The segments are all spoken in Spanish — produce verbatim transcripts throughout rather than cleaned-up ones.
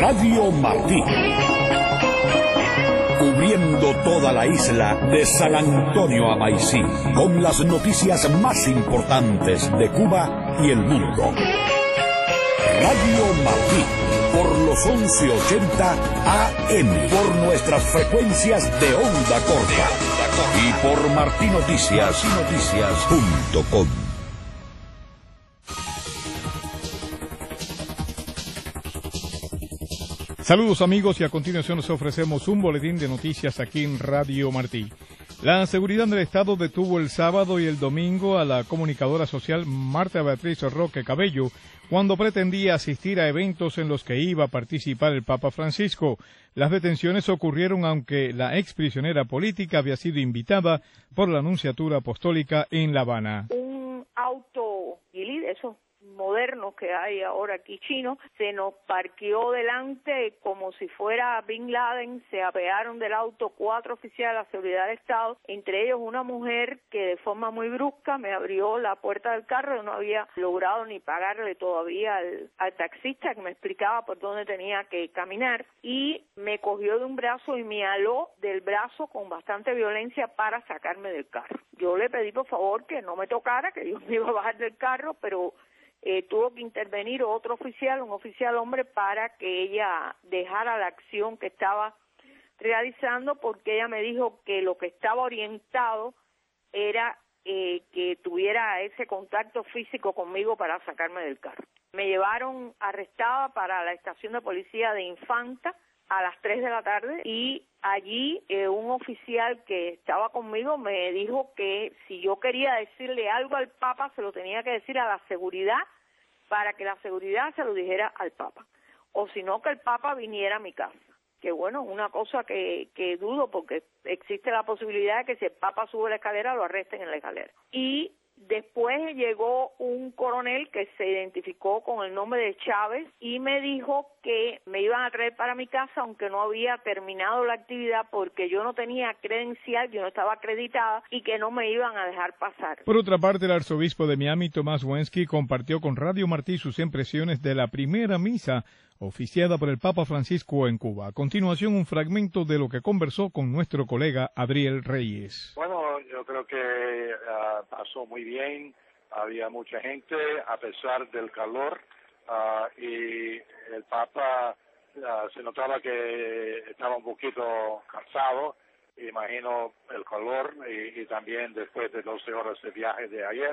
Radio Martí. Cubriendo toda la isla de San Antonio a Maicí, con las noticias más importantes de Cuba y el mundo. Radio Martí, por los once ochenta A M, por nuestras frecuencias de onda corta y por martinoticias punto com. Saludos amigos, y a continuación les ofrecemos un boletín de noticias aquí en Radio Martí. La seguridad del Estado detuvo el sábado y el domingo a la comunicadora social Marta Beatriz Roque Cabello cuando pretendía asistir a eventos en los que iba a participar el Papa Francisco. Las detenciones ocurrieron aunque la exprisionera política había sido invitada por la Nunciatura Apostólica en La Habana. Un auto Geely, eso modernos que hay ahora aquí chino, se nos parqueó delante como si fuera Bin Laden. Se apearon del auto cuatro oficiales de la seguridad del Estado, entre ellos una mujer que de forma muy brusca me abrió la puerta del carro. Yo no había logrado ni pagarle todavía al, al taxista que me explicaba por dónde tenía que caminar, y me cogió de un brazo y me aló del brazo con bastante violencia para sacarme del carro. Yo le pedí por favor que no me tocara, que yo me iba a bajar del carro, pero Eh, tuvo que intervenir otro oficial, un oficial hombre, para que ella dejara la acción que estaba realizando, porque ella me dijo que lo que estaba orientado era eh, que tuviera ese contacto físico conmigo para sacarme del carro. Me llevaron arrestada para la estación de policía de Infanta a las tres de la tarde, y allí eh, un oficial que estaba conmigo me dijo que si yo quería decirle algo al Papa se lo tenía que decir a la seguridad, para que la seguridad se lo dijera al Papa, o si no que el Papa viniera a mi casa. Que bueno, una cosa que, que dudo, porque existe la posibilidad de que si el Papa sube la escalera lo arresten en la escalera. Y después llegó un coronel que se identificó con el nombre de Chávez y me dijo que me iban a traer para mi casa aunque no había terminado la actividad, porque yo no tenía credencial, yo no estaba acreditada, y que no me iban a dejar pasar. Por otra parte, el arzobispo de Miami, Tomás Wensky, compartió con Radio Martí sus impresiones de la primera misa oficiada por el Papa Francisco en Cuba. A continuación, un fragmento de lo que conversó con nuestro colega Adriel Reyes. Bueno, yo creo que uh, pasó muy bien. Había mucha gente a pesar del calor, uh, y el Papa uh, se notaba que estaba un poquito cansado. Imagino el calor y, y también después de doce horas de viaje de ayer,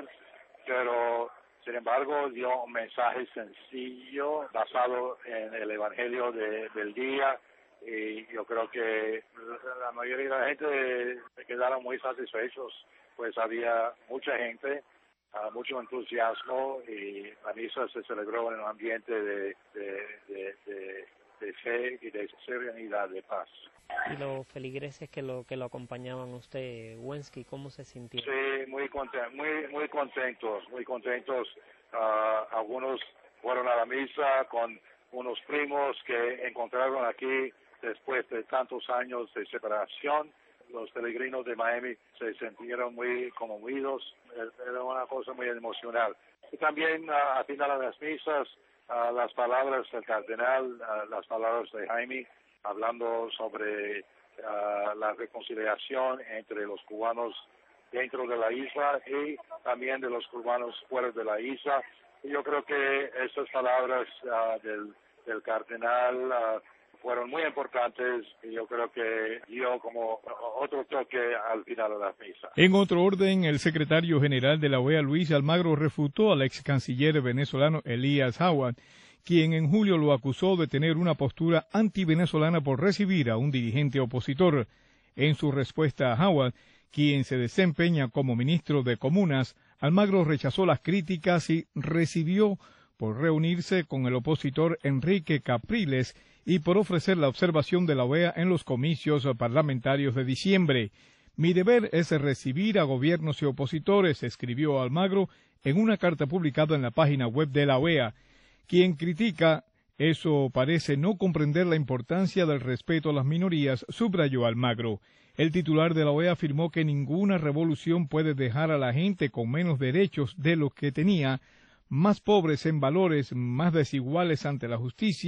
pero sin embargo dio un mensaje sencillo basado en el Evangelio de, del día, y yo creo que la mayoría de la gente se quedaron muy satisfechos, pues había mucha gente, uh, mucho entusiasmo, y la misa se celebró en un ambiente de, de, de, de, de fe y de serenidad, de paz. Y los feligreses que lo que lo acompañaban usted, Wensky, ¿cómo se sintieron? Sí, muy contentos, muy muy contentos, muy contentos. Uh, algunos fueron a la misa con unos primos que encontraron aquí después de tantos años de separación. Los peregrinos de Miami se sintieron muy conmovidos. Era una cosa muy emocional. Y también uh, al final de las misas, uh, las palabras del cardenal, uh, las palabras de Jaime, hablando sobre uh, la reconciliación entre los cubanos dentro de la isla y también de los cubanos fuera de la isla. Y yo creo que esas palabras uh, del, del cardenal uh, fueron muy importantes, y yo creo que dio como otro toque al final de la misa. En otro orden, el secretario general de la O E A, Luis Almagro, refutó al ex canciller venezolano Elías Howard, quien en julio lo acusó de tener una postura anti-venezolana por recibir a un dirigente opositor. En su respuesta a Howard, quien se desempeña como ministro de Comunas, Almagro rechazó las críticas y recibió por reunirse con el opositor Enrique Capriles y por ofrecer la observación de la O E A en los comicios parlamentarios de diciembre. Mi deber es recibir a gobiernos y opositores, escribió Almagro en una carta publicada en la página web de la O E A. Quien critica eso parece no comprender la importancia del respeto a las minorías, subrayó Almagro. El titular de la O E A afirmó que ninguna revolución puede dejar a la gente con menos derechos de los que tenía, más pobres en valores, más desiguales ante la justicia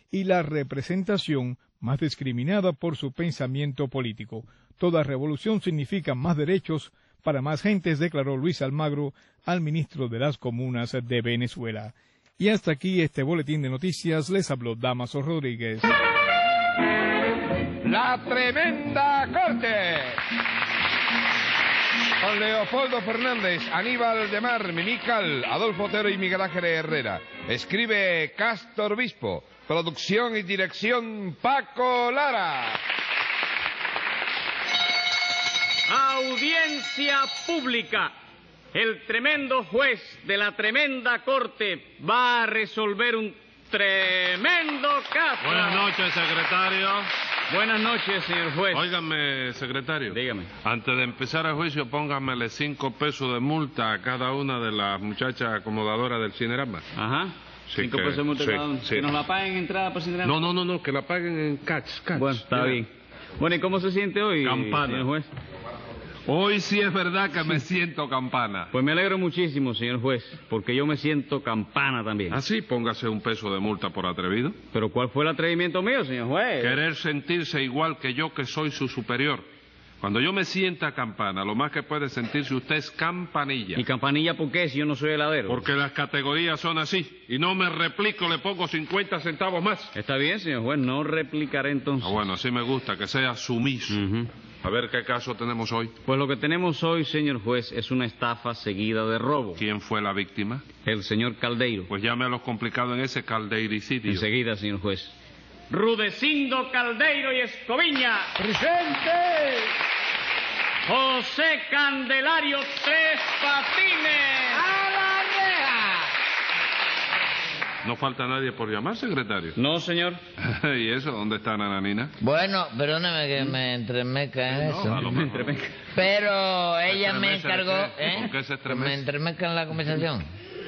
y la representación más discriminada por su pensamiento político. Toda revolución significa más derechos para más gentes, declaró Luis Almagro al ministro de las Comunas de Venezuela. Y hasta aquí este boletín de noticias. Les habló Damaso Rodríguez. La Tremenda Corte. Con Leopoldo Fernández, Aníbal de Mar, Mimical, Adolfo Otero y Miguel Ángel Herrera. Escribe Castor Bispo. Producción y dirección Paco Lara. Audiencia pública. El tremendo juez de la tremenda corte va a resolver un tremendo caso. Buenas noches, secretario. Buenas noches, señor juez. Óigame, secretario. Dígame. Antes de empezar el juicio, póngamele cinco pesos de multa a cada una de las muchachas acomodadoras del Cinerama. Ajá. Sí, Cinco que- pesos de multa sí, cada uno. sí. Que nos la paguen entrada por Cinerama. No, no, no, no, que la paguen en catch, catch. Bueno, está Ya. bien. Bueno, ¿y cómo se siente hoy, Campana. señor juez? Hoy sí es verdad que me siento campana. Pues me alegro muchísimo, señor juez, porque yo me siento campana también. ¿Ah, sí? Póngase un peso de multa por atrevido. Pero ¿cuál fue el atrevimiento mío, señor juez? Querer sentirse igual que yo, que soy su superior. Cuando yo me sienta campana, lo más que puede sentirse usted es campanilla. ¿Y campanilla por qué, si yo no soy heladero? Porque las categorías son así. Y no me replico, le pongo cincuenta centavos más. Está bien, señor juez, no replicaré entonces. Ah, bueno, así me gusta, que sea sumiso. Ujú. A ver qué caso tenemos hoy. Pues lo que tenemos hoy, señor juez, es una estafa seguida de robo. ¿Quién fue la víctima? El señor Caldeiro. Pues llame a los complicados en ese caldeiricidio. Enseguida, señor juez. Rudecindo Caldeiro y Escoviña. ¡Presente! José Candelario Tres Patines. ¡A la reja! ¿No falta nadie por llamar, secretario? No, señor. ¿Y eso? ¿Dónde está Nananina? Bueno, perdóname que me entremezca en eso. a lo mejor. Pero ella me ¿Estremece de encargó... qué? ¿eh? ¿Por qué se estremece? Me entremezca en la conversación.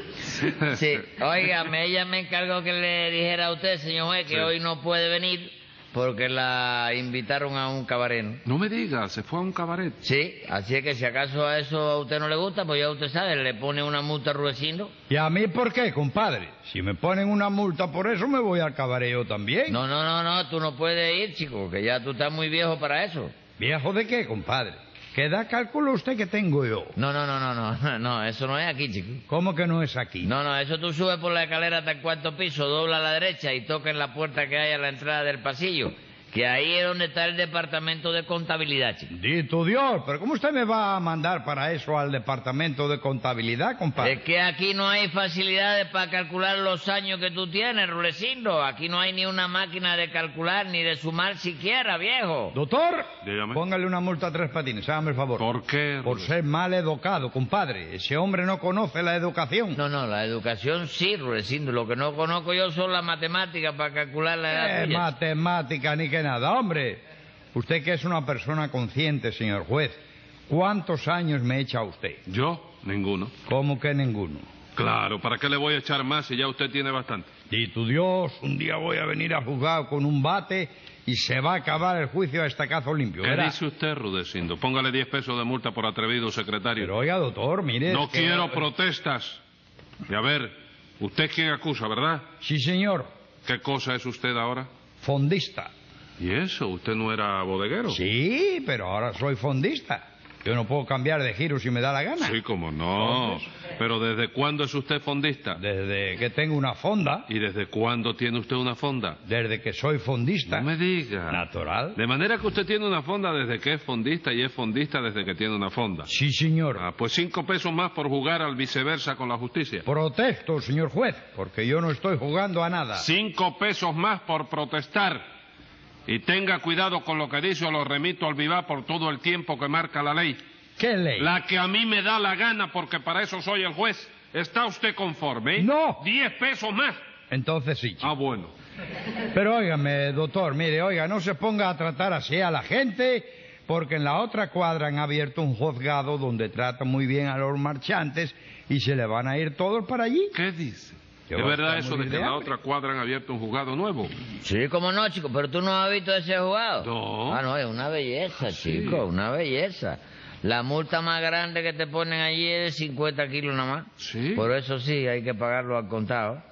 Sí, óigame, ella me encargó que le dijera a usted, señor juez, que Sí. hoy no puede venir porque la invitaron a un cabaret, ¿no? No me diga, se fue a un cabaret. Sí, así es que si acaso a eso a usted no le gusta, pues ya usted sabe, le pone una multa a Rudecindo. ¿Y a mí por qué, compadre? Si me ponen una multa por eso, me voy al cabaret yo también. No, no, no, no, tú no puedes ir, chico, que ya tú estás muy viejo para eso. ¿Viejo de qué, compadre? ¿Qué edad calcula usted que tengo yo? No, no, no, no, no, no, eso no es aquí, chico. ¿Cómo que no es aquí? No, no, eso tú subes por la escalera hasta el cuarto piso, dobla a la derecha y toca en la puerta que hay a la entrada del pasillo, que ahí es donde está el departamento de contabilidad, chico. Dito Dios, pero ¿cómo usted me va a mandar para eso al departamento de contabilidad, compadre? Es que aquí no hay facilidades para calcular los años que tú tienes, Rulecindo. Aquí no hay ni una máquina de calcular ni de sumar siquiera, viejo. Doctor, Dígame. póngale una multa a Tres Patines, hágame el favor. ¿Por qué? Por ser mal educado, compadre. Ese hombre no conoce la educación. No, no, la educación sí, Rulecindo. Lo que no conozco yo son las matemáticas para calcular la edad Eh, tuya. matemática ni que nada, hombre. Usted que es una persona consciente, señor juez, ¿cuántos años me echa usted? ¿Yo? Ninguno. ¿Cómo que ninguno? Claro, ¿para qué le voy a echar más si ya usted tiene bastante? Dito Dios, un día voy a venir a juzgar con un bate y se va a acabar el juicio a estacazo limpio, ¿Qué ¿verdad? dice usted, Rudecindo? Póngale diez pesos de multa por atrevido, secretario. Pero oiga, doctor, mire... no es que- quiero protestas. Y a ver, usted es quien acusa, ¿verdad? Sí, señor. ¿Qué cosa es usted ahora? Fondista. ¿Y eso? ¿Usted no era bodeguero? Sí, pero ahora soy fondista. Yo no puedo cambiar de giro si me da la gana. Sí, como no. Pero ¿desde cuándo es usted fondista? Desde que tengo una fonda, ¿Y desde cuándo tiene usted una fonda? desde que soy fondista. No me diga. Natural. De manera que usted tiene una fonda desde que es fondista y es fondista desde que tiene una fonda. Sí, señor. Ah, pues cinco pesos más por jugar al viceversa con la justicia. Protesto, señor juez, porque yo no estoy jugando a nada. Cinco pesos más por protestar. Y tenga cuidado con lo que dice o lo remito al vivar por todo el tiempo que marca la ley. ¿Qué ley? La que a mí me da la gana porque para eso soy el juez. ¿Está usted conforme? No. Diez pesos más. Entonces sí, chico. Ah, bueno. Pero óigame, doctor, mire, oiga, no se ponga a tratar así a la gente, porque en la otra cuadra han abierto un juzgado donde tratan muy bien a los marchantes y se le van a ir todos para allí. ¿Qué dice? Que ¿Es va a verdad estar eso muy de que en la hambre. otra cuadra han abierto un juzgado nuevo? Sí, cómo no, chico, pero tú no has visto ese jugado. No. Ah, no, es una belleza, chico, una belleza. La multa más grande que te ponen allí es de cincuenta kilos nada más. Sí. Por eso sí, hay que pagarlo al contado.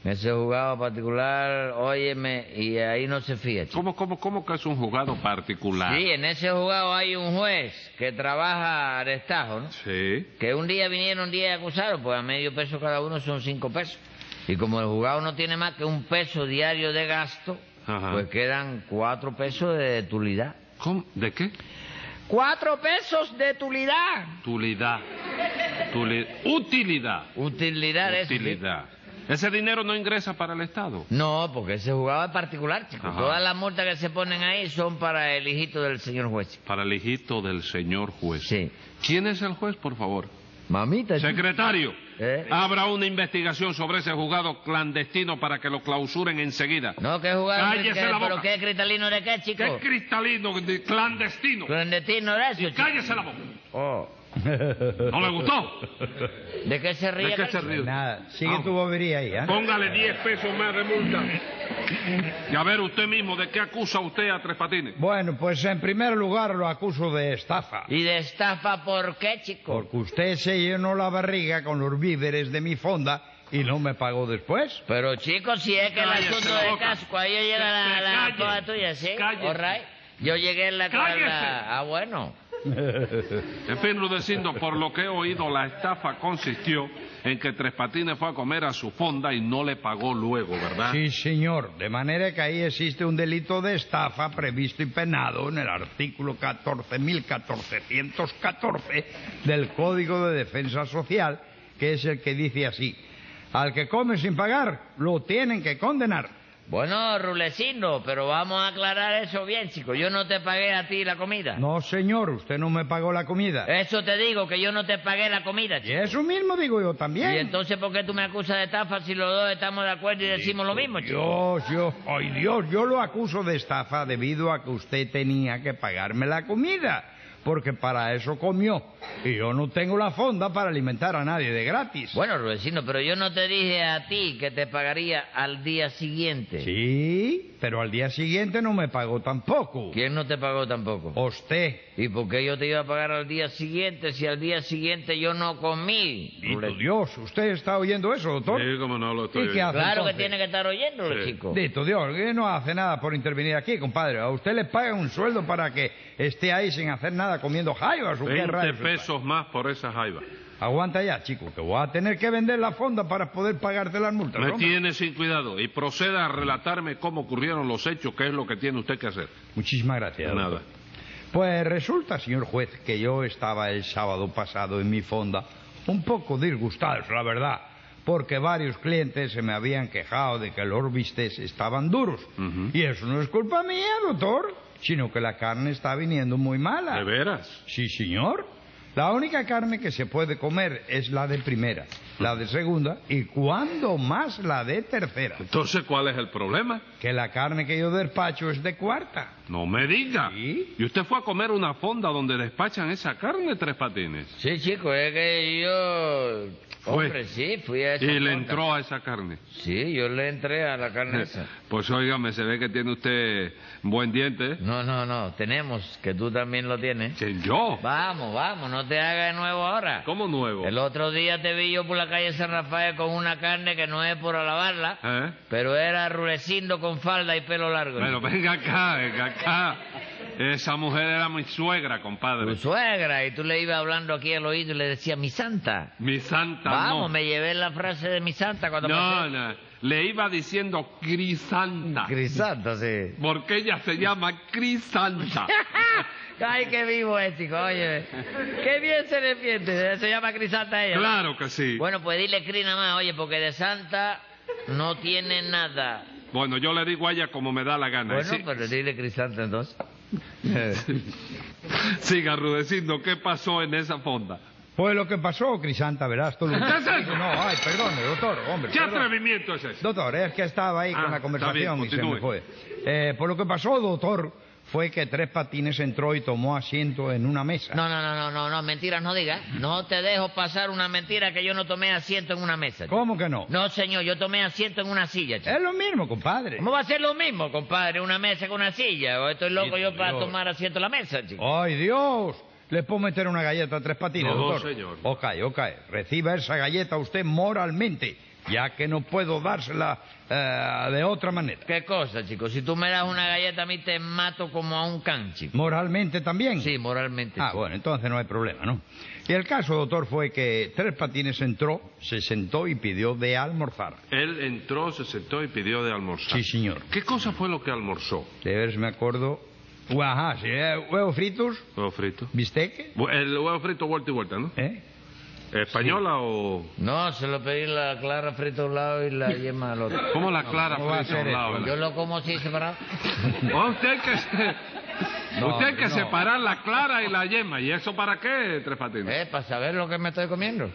Ese juzgado particular, óyeme, y ahí no se fía, chico. ¿Cómo, cómo, cómo que es un juzgado particular? Sí, en ese juzgado hay un juez que trabaja a destajo, ¿no? Sí. Que un día vinieron diez acusados, pues a medio peso cada uno son cinco pesos. Y como el juzgado no tiene más que un peso diario de gasto, Ajá. pues quedan cuatro pesos de tulidad. ¿Cómo? ¿De qué? ¡Cuatro pesos de tulidad! Tulidad. Tuli- Utilidad. Utilidad, eso, sí. Utilidad. ¿Ese dinero no ingresa para el Estado? No, porque ese juzgado es particular, chico. Ajá. Todas las multas que se ponen ahí son para el hijito del señor juez. Para el hijito del señor juez. Sí. ¿Quién es el juez, por favor? Mamita, chico. Secretario, ¿Eh? abra una investigación sobre ese juzgado clandestino para que lo clausuren enseguida. No, que juzgado... Cállese que- la boca. ¿Pero qué cristalino de qué, chico? ¿Qué cristalino, de- clandestino? Clandestino de eso, chico. Cállese la boca. Oh. ¿No le gustó? ¿De qué se ríe? ¿De qué se Carlos? ríe? Nada, sigue Ah. tu bobería ahí, ¿eh? Póngale diez pesos más de multa. Y a ver usted mismo, ¿de qué acusa usted a Tres Patines? Bueno, pues en primer lugar lo acuso de estafa. ¿Y de estafa por qué, chico? Porque usted se llenó la barriga con los víveres de mi fonda y no me pagó después. Pero, chico, si es que el Cállese asunto la de boca. casco, ahí llega la, Se la calle. cosa tuya, ¿sí? Cállese. All right. Yo llegué en la... Cállese. la- Ah, bueno. En fin, Rudecindo, por lo que he oído, la estafa consistió en que Tres Patines fue a comer a su fonda y no le pagó luego, ¿verdad? Sí, señor. De manera que ahí existe un delito de estafa previsto y penado en el artículo catorce mil cuatrocientos catorce del Código de Defensa Social, que es el que dice así: al que come sin pagar, lo tienen que condenar. Bueno, Rulecino, pero vamos a aclarar eso bien, chico. Yo no te pagué a ti la comida. No, señor, usted no me pagó la comida. Eso te digo, que yo no te pagué la comida, Y chico. eso mismo digo yo también. ¿Y entonces por qué tú me acusas de estafa si los dos estamos de acuerdo y decimos lo mismo, chico? Dios, yo, ay Dios, yo lo acuso de estafa debido a que usted tenía que pagarme la comida, porque para eso comió, y yo no tengo la fonda para alimentar a nadie de gratis. Bueno, Rudecindo, pero yo no te dije a ti que te pagaría al día siguiente. Sí, pero al día siguiente no me pagó tampoco. ¿Quién no te pagó tampoco? Usted. ¿Y por qué yo te iba a pagar al día siguiente si al día siguiente yo no comí? Dito Rule- Dios, ¿usted está oyendo eso, doctor? Sí, como no lo estoy ¿Y qué oyendo. hace Claro que entonces? tiene que estar oyéndolo, Sí. chico. Dito Dios, que no hace nada por intervenir aquí, compadre. A usted le pagan un sueldo para que esté ahí sin hacer nada comiendo jaivas o qué veinte rayos. pesos más por esa jaiba. Aguanta ya, chico, que voy a tener que vender la fonda para poder pagarte las multas. Me hombre. tiene sin cuidado y proceda a relatarme cómo ocurrieron los hechos, que es lo que tiene usted que hacer. Muchísimas gracias. Nada. doctor. Pues resulta, señor juez, que yo estaba el sábado pasado en mi fonda un poco disgustado, la verdad, porque varios clientes se me habían quejado de que los bistecs estaban duros. Ujú. Y eso no es culpa mía, doctor, sino que la carne está viniendo muy mala. ¿De veras? Sí, señor. La única carne que se puede comer es la de primera, la de segunda y cuando más la de tercera. Entonces, ¿cuál es el problema? Que la carne que yo despacho es de cuarta. No me diga. ¿Sí? ¿Y usted fue a comer una fonda donde despachan esa carne, Tres Patines? Sí, chico, es que yo... Fue. Hombre, sí, fui a esa Y le fonda. entró a esa carne. Sí, yo le entré a la carne esa. Pues óigame, se ve que tiene usted buen diente. ¿eh? No, no, no, tenemos, que tú también lo tienes. ¿Quién, yo? Vamos, vamos, no te hagas de nuevo ahora. ¿Cómo nuevo? El otro día te vi yo por la calle San Rafael con una carne que no es por alabarla, ¿Eh? pero era Rulecindo con falda y pelo largo. Bueno, venga acá, venga acá. Esa mujer era mi suegra, compadre. Tu suegra, y tú le ibas hablando aquí al oído y le decías, mi santa. Mi santa Vamos, no. me llevé la frase de mi santa cuando No, pasé. no. Le iba diciendo Crisanta. Crisanta, sí. Porque ella se llama Crisanta. Ay, qué vivo es, chico, oye. Qué bien se defiende. Se llama Crisanta ella. Claro que sí. Bueno, pues dile Cris nada más, oye, porque de santa no tiene nada. Bueno, yo le digo a ella como me da la gana. Bueno, Sí- pero dile Crisanta entonces. Siga, Rudecindo, ¿qué pasó en esa fonda? Pues lo que pasó, Crisanta, verás tú. Lo... ¿Qué es eso? No, ay, perdone, doctor, hombre. ¿Qué perdón. atrevimiento es ese? Doctor, es que estaba ahí Ah, con la conversación está y se bien, me fue. Eh, pues lo que pasó, doctor, fue que Tres Patines entró y tomó asiento en una mesa. No, no, no, no, no, no, mentiras no digas. No te dejo pasar una mentira que yo no tomé asiento en una mesa. chico. ¿Cómo que no? No, señor, yo tomé asiento en una silla, chico. Es lo mismo, compadre. ¿Cómo va a ser lo mismo, compadre, una mesa con una silla? ¿O estoy loco Sí, yo para Dios. tomar asiento en la mesa, chico? ¡Ay, Dios! ¿Le puedo meter una galleta a Tres Patines, No, doctor? señor. Ok, ok. Reciba esa galleta usted moralmente, ya que no puedo dársela eh, de otra manera. ¿Qué cosa, chico? Si tú me das una galleta a mí te mato como a un can, chico. ¿Moralmente también? Sí, moralmente. Ah, chico. bueno, entonces no hay problema, ¿no? Y el caso, doctor, fue que Tres Patines entró, se sentó y pidió de almorzar. Él entró, se sentó y pidió de almorzar. Sí, señor. ¿Qué cosa fue lo que almorzó? De ver si me acuerdo. Uh, Ajá, sí, eh, huevos fritos, Huevo frito. bistec, Bu- El huevo frito vuelta y vuelta, ¿no? ¿eh? ¿Española o...? No, se lo pedí la clara frita a un lado y la yema al otro. ¿Cómo la clara ¿cómo va a frita a un ser lado? esto? Yo lo como así separado. Oh, usted hay que, No, usted hay que no. separar la clara y la yema. ¿Y eso para qué, Tres Patines? Eh, para saber lo que me estoy comiendo.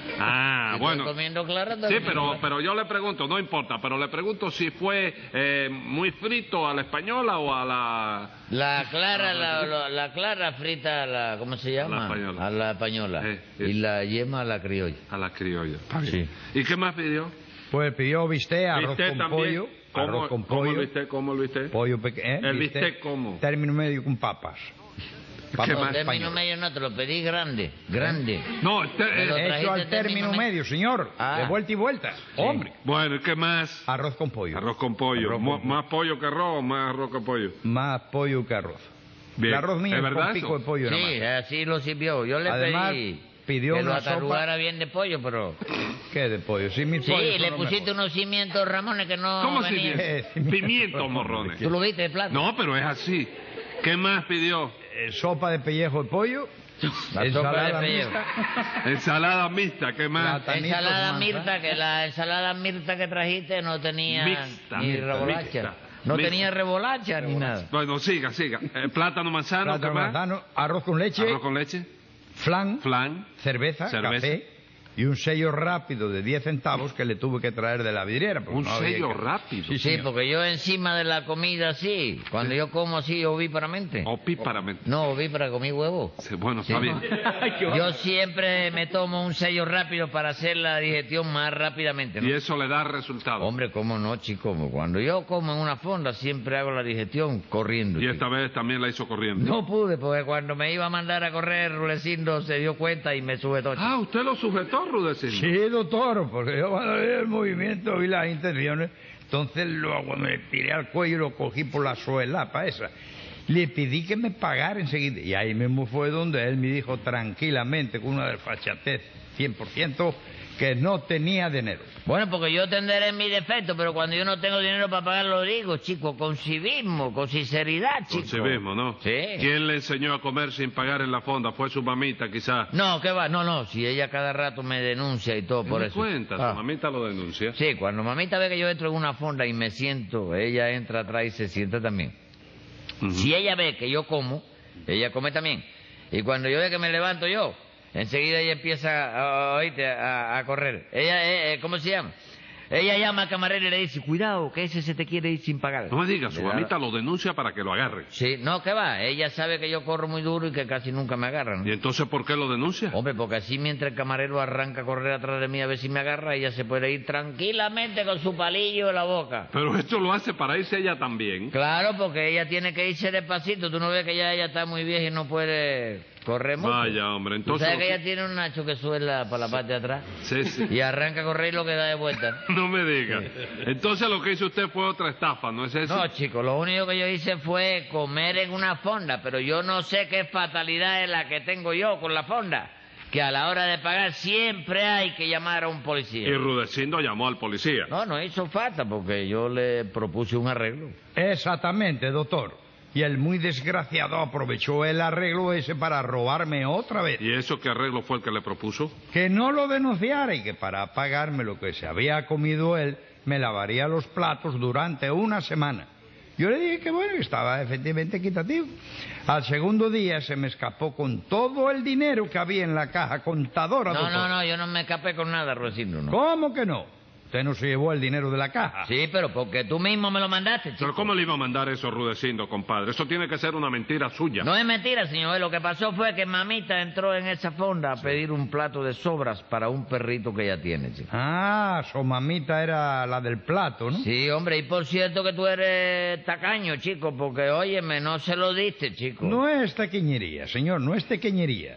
Ah, Si bueno. Estoy comiendo clara. estoy Sí, comiendo pero, clara. pero yo le pregunto, no importa, pero le pregunto si fue eh, muy frito a la española o a la... La clara, la, la, la clara frita, a la, ¿cómo se llama? A la española. A la española. Eh, sí. Y la yema a la criolla. A la criolla. Sí. ¿Y qué más pidió? Pues pidió bistec, arroz ¿Bistec con también? pollo, ¿Cómo, arroz con ¿Cómo pollo, el bistec? ¿Cómo el bistec? pollo pequeño. ¿El bistec cómo? Término medio con papas. Papas ¿Qué No, más? término españolas. medio no, te lo pedí grande, grande. No, este, Me lo eh, trajiste Hecho al término término medio. medio, señor. Ah. De vuelta y vuelta. Hombre. bueno, ¿y qué más? Arroz con pollo. Arroz con pollo. Arroz Mo- con- ¿Más pollo que arroz o más arroz que pollo? Más pollo que arroz. Bien. El arroz mío ¿Es es verdad con pico eso? de pollo nada Sí, más. así lo sirvió. Yo le Además, pedí pidió que lo una sopa. atarugara bien de pollo, pero... ¿Qué de pollo? Sí, mis Sí, pollos son le los pusiste mejores. unos cimientos, Ramones, que no ¿Cómo venían. se Eh, dice? Pimientos morrones. ¿Tú lo viste de plato? No, pero es así. ¿Qué más pidió? Eh, sopa de pellejo de pollo. La sopa de ensalada pellejo. mixta. Ensalada mixta, ¿qué más? Platanitos, Ensalada manzana. Mirta, que la ensalada Mirta que trajiste no tenía Mixta, ni mixta, remolacha. mixta. No Mixta. tenía remolacha ni nada. Bueno, siga, siga. Eh, plátano manzano, Plátano ¿qué más? manzano, arroz con leche, Arroz con leche, flan, flan, cerveza, cerveza. café y un sello rápido de diez centavos que le tuve que traer de la vidriera. porque un no había sello que- rápido. Sí, Sí, señor. porque yo encima de la comida sí, cuando yo como así ovíparamente. Opíparamente. No, ovípara, comí huevo. Sí, Bueno, Sí. está bien. Yo siempre me tomo un sello rápido para hacer la digestión más rápidamente, ¿no? Y eso le da resultado. Hombre, ¿cómo no, chico? Cuando yo como en una fonda siempre hago la digestión corriendo. Y chico. esta vez también la hizo corriendo. No pude, porque cuando me iba a mandar a correr, Rulecindo se dio cuenta y me sujetó. chico. Ah, usted lo sujetó, Rudecindo. Sí, doctor, porque yo cuando vi el movimiento vi las intenciones, entonces luego me tiré al cuello y lo cogí por la suelapa esa. Le pedí que me pagara enseguida. Y ahí mismo fue donde él me dijo tranquilamente, con una desfachatez cien por ciento, que no tenía dinero. Bueno, porque yo tendré mi defecto, pero cuando yo no tengo dinero para pagar, lo digo, chico, con civismo, con sinceridad, chico. Con civismo, ¿no? Sí. ¿Quién le enseñó a comer sin pagar en la fonda? Fue su mamita, quizás. No, ¿qué va? No, no, si ella cada rato me denuncia y todo por ¿Me eso. cuenta? Ah. Su mamita lo denuncia. Sí, cuando mamita ve que yo entro en una fonda y me siento, ella entra atrás y se sienta también. Ujú. Si ella ve que yo como, ella come también. Y cuando yo ve que me levanto yo, enseguida ella empieza a, oíste, a, a correr. Ella, eh, eh, ¿cómo se llama? Ella llama al camarero y le dice, cuidado, que ese se te quiere ir sin pagar. No me diga, su Le da- mamita lo denuncia para que lo agarre. Sí, no, ¿qué va? Ella sabe que yo corro muy duro y que casi nunca me agarran. ¿Y entonces por qué lo denuncia? Hombre, porque así mientras el camarero arranca a correr atrás de mí a ver si me agarra, ella se puede ir tranquilamente con su palillo en la boca. Pero esto lo hace para irse ella también. Claro, porque ella tiene que irse despacito. Tú no ves que ya ella está muy vieja y no puede correr mucho. Vaya, hombre, ¿Tú entonces... sabes lo que que- ella tiene un nacho que suela para la parte de atrás? Sí, sí. Y arranca a correr y lo que da de vuelta. No me diga. Entonces lo que hizo usted fue otra estafa, ¿no es eso? No, chicos, lo único que yo hice fue comer en una fonda, pero yo no sé qué fatalidad es la que tengo yo con la fonda, que a la hora de pagar siempre hay que llamar a un policía. Y Rudecindo llamó al policía. No, no hizo falta porque yo le propuse un arreglo. Exactamente, doctor. Y el muy desgraciado aprovechó el arreglo ese para robarme otra vez. ¿Y eso qué arreglo fue el que le propuso? Que no lo denunciara y que para pagarme lo que se había comido él, me lavaría los platos durante una semana. Yo le dije que bueno, que estaba efectivamente equitativo. Al segundo día se me escapó con todo el dinero que había en la caja contadora, No, doctor. no, no, yo no me escapé con nada, Rudecindo, no. ¿Cómo que no? Usted no se llevó el dinero de la caja. Sí, pero porque tú mismo me lo mandaste, chico. ¿Pero cómo le iba a mandar eso Rudecindo, compadre? Eso tiene que ser una mentira suya. No es mentira, señor. Lo que pasó fue que mamita entró en esa fonda a pedir un plato de sobras para un perrito que ella tiene, chico. Ah, su mamita era la del plato, ¿no? Sí, hombre, y por cierto que tú eres tacaño, chico, porque, óyeme, no se lo diste, chico. No es taquiñería, señor, no es taquiñería.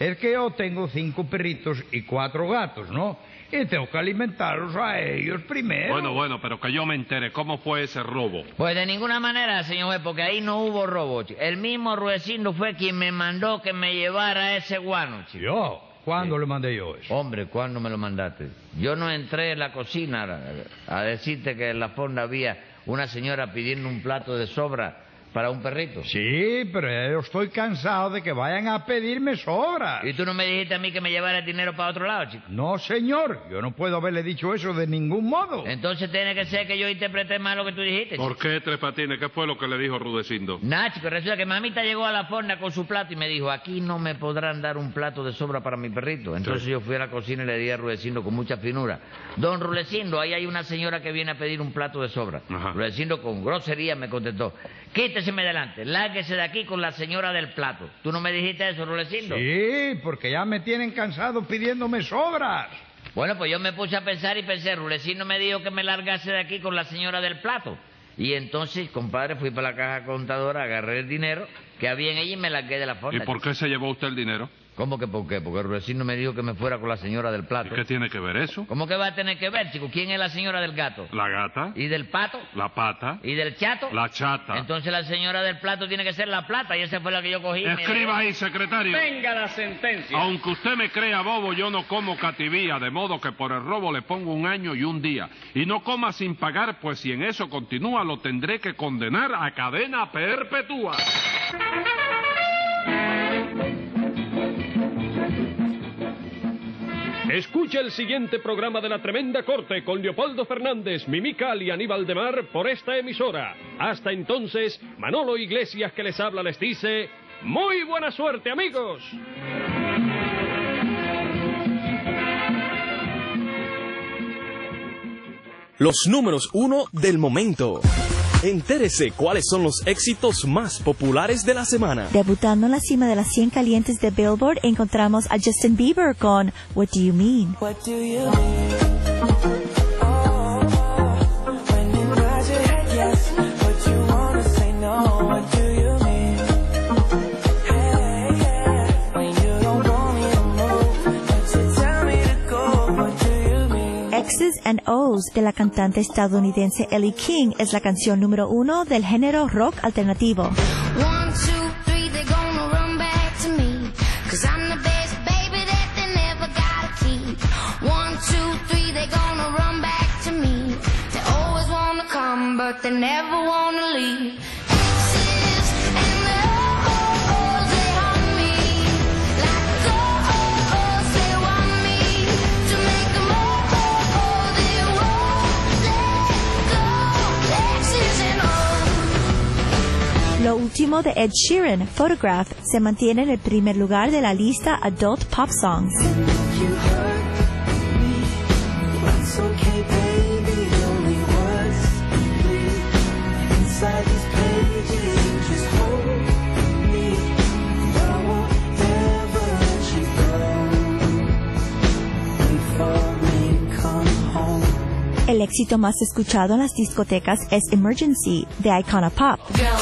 Es que yo tengo cinco perritos y cuatro gatos, ¿no? Y tengo que alimentarlos a ellos primero. Bueno, bueno, pero que yo me entere, ¿cómo fue ese robo? Pues de ninguna manera, señor juez, porque ahí no hubo robo, chico. El mismo Rudecindo fue quien me mandó que me llevara ese guano, chico. ¿Yo? ¿Cuándo sí. le mandé yo eso? Hombre, ¿cuándo me lo mandaste? Yo no entré en la cocina a, a decirte que en la fonda había una señora pidiendo un plato de sobra para un perrito. Sí, pero yo estoy cansado de que vayan a pedirme sobras. ¿Y tú no me dijiste a mí que me llevara el dinero para otro lado, chico? No, señor. Yo no puedo haberle dicho eso de ningún modo. Entonces tiene que ser que yo interpreté mal lo que tú dijiste, chico. ¿Por qué, Tres Patines? ¿Qué fue lo que le dijo Rudecindo? Nada, chico. Resulta que mamita llegó a la fonda con su plato y me dijo, aquí no me podrán dar un plato de sobra para mi perrito. Entonces sí. yo fui a la cocina y le di a Rudecindo con mucha finura. Don Rudecindo, ahí hay una señora que viene a pedir un plato de sobra. Ajá. Rudecindo con grosería me contestó, quíteseme delante, lárguese de aquí con la señora del plato. ¿Tú no me dijiste eso, Rudecindo? Sí, porque ya me tienen cansado pidiéndome sobras. Bueno, pues yo me puse a pensar y pensé, Rudecindo me dijo que me largase de aquí con la señora del plato. Y entonces, compadre, fui para la caja contadora, agarré el dinero que había en ella y me largué de la fonda. ¿Y por qué se llevó usted el dinero? ¿Cómo que por qué? Porque Rudecindo me dijo que me fuera con la señora del plato. ¿Y qué tiene que ver eso? ¿Cómo que va a tener que ver, chico? ¿Quién es la señora del gato? La gata. ¿Y del pato? La pata. ¿Y del chato? La chata. Entonces la señora del plato tiene que ser la plata y esa fue la que yo cogí. Escriba ahí, secretario. Venga la sentencia. Aunque usted me crea bobo, yo no como cativía, de modo que por el robo le pongo un año y un día. Y no coma sin pagar, pues si en eso continúa lo tendré que condenar a cadena perpetua. Escucha el siguiente programa de La Tremenda Corte con Leopoldo Fernández, Mimical y Aníbal de Mar por esta emisora. Hasta entonces, Manolo Iglesias que les habla les dice, ¡muy buena suerte, amigos! Los números uno del momento. Entérese cuáles son los éxitos más populares de la semana. Debutando en la cima de las cien calientes de Billboard, encontramos a Justin Bieber con What Do You Mean? What do you mean? X's and O's de la cantante estadounidense Ellie King es la canción número uno del género rock alternativo. One, two, three, they're gonna run back to me, 'cause I'm the best baby that they never got a key. One, two, three, they're gonna run back to me. They always wanna come, but they never wanna leave. Lo último de Ed Sheeran, Photograph, se mantiene en el primer lugar de la lista Adult Pop Songs. El éxito más escuchado en las discotecas es Emergency, de Icona Pop.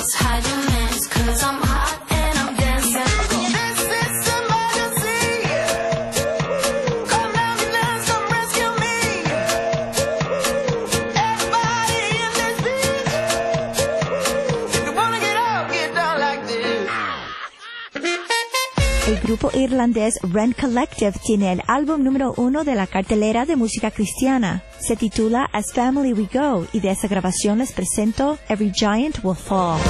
El grupo irlandés Rent Collective tiene el álbum número uno de la cartelera de música cristiana. Se titula As Family We Go y de esa grabación les presento Every Giant Will Fall.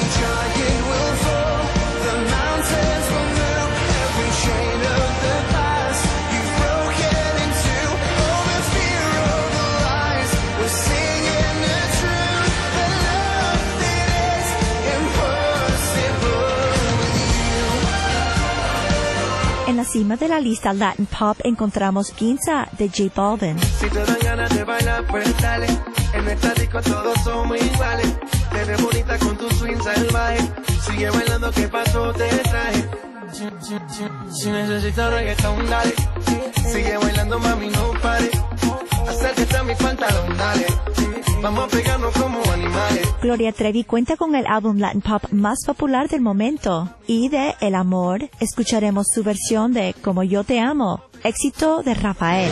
En la cima de la lista Latin Pop encontramos Ginza de J Balvin. Si te dan ganas de bailar, pues dale. En esta disco todos somos iguales. Te ves bonita con tu swing salvaje. Sigue bailando, ¿qué pasó? Te traje. Si necesitas reggaetón, dale. Sigue bailando, mami, no pare. Acércate a mí el pantalón, dale. Vamos a pegarnos como animales. Gloria Trevi cuenta con el álbum Latin Pop más popular del momento. Y de El Amor, escucharemos su versión de Como Yo Te Amo, éxito de Rafael.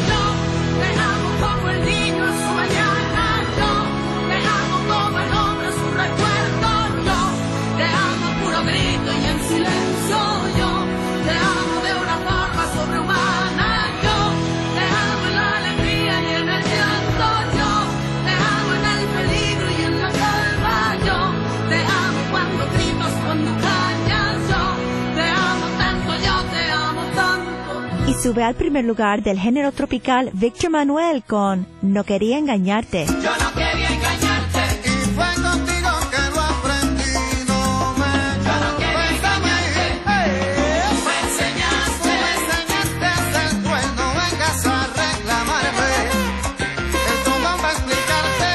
Y sube al primer lugar del género tropical Víctor Manuel con No Quería Engañarte. Yo no quería engañarte. Y fue contigo que lo aprendí. No me yo no quería engañarte. Hey, me enseñaste. Me enseñaste a ser cruel. No vengas a reclamarme. El trombón va a explicarte.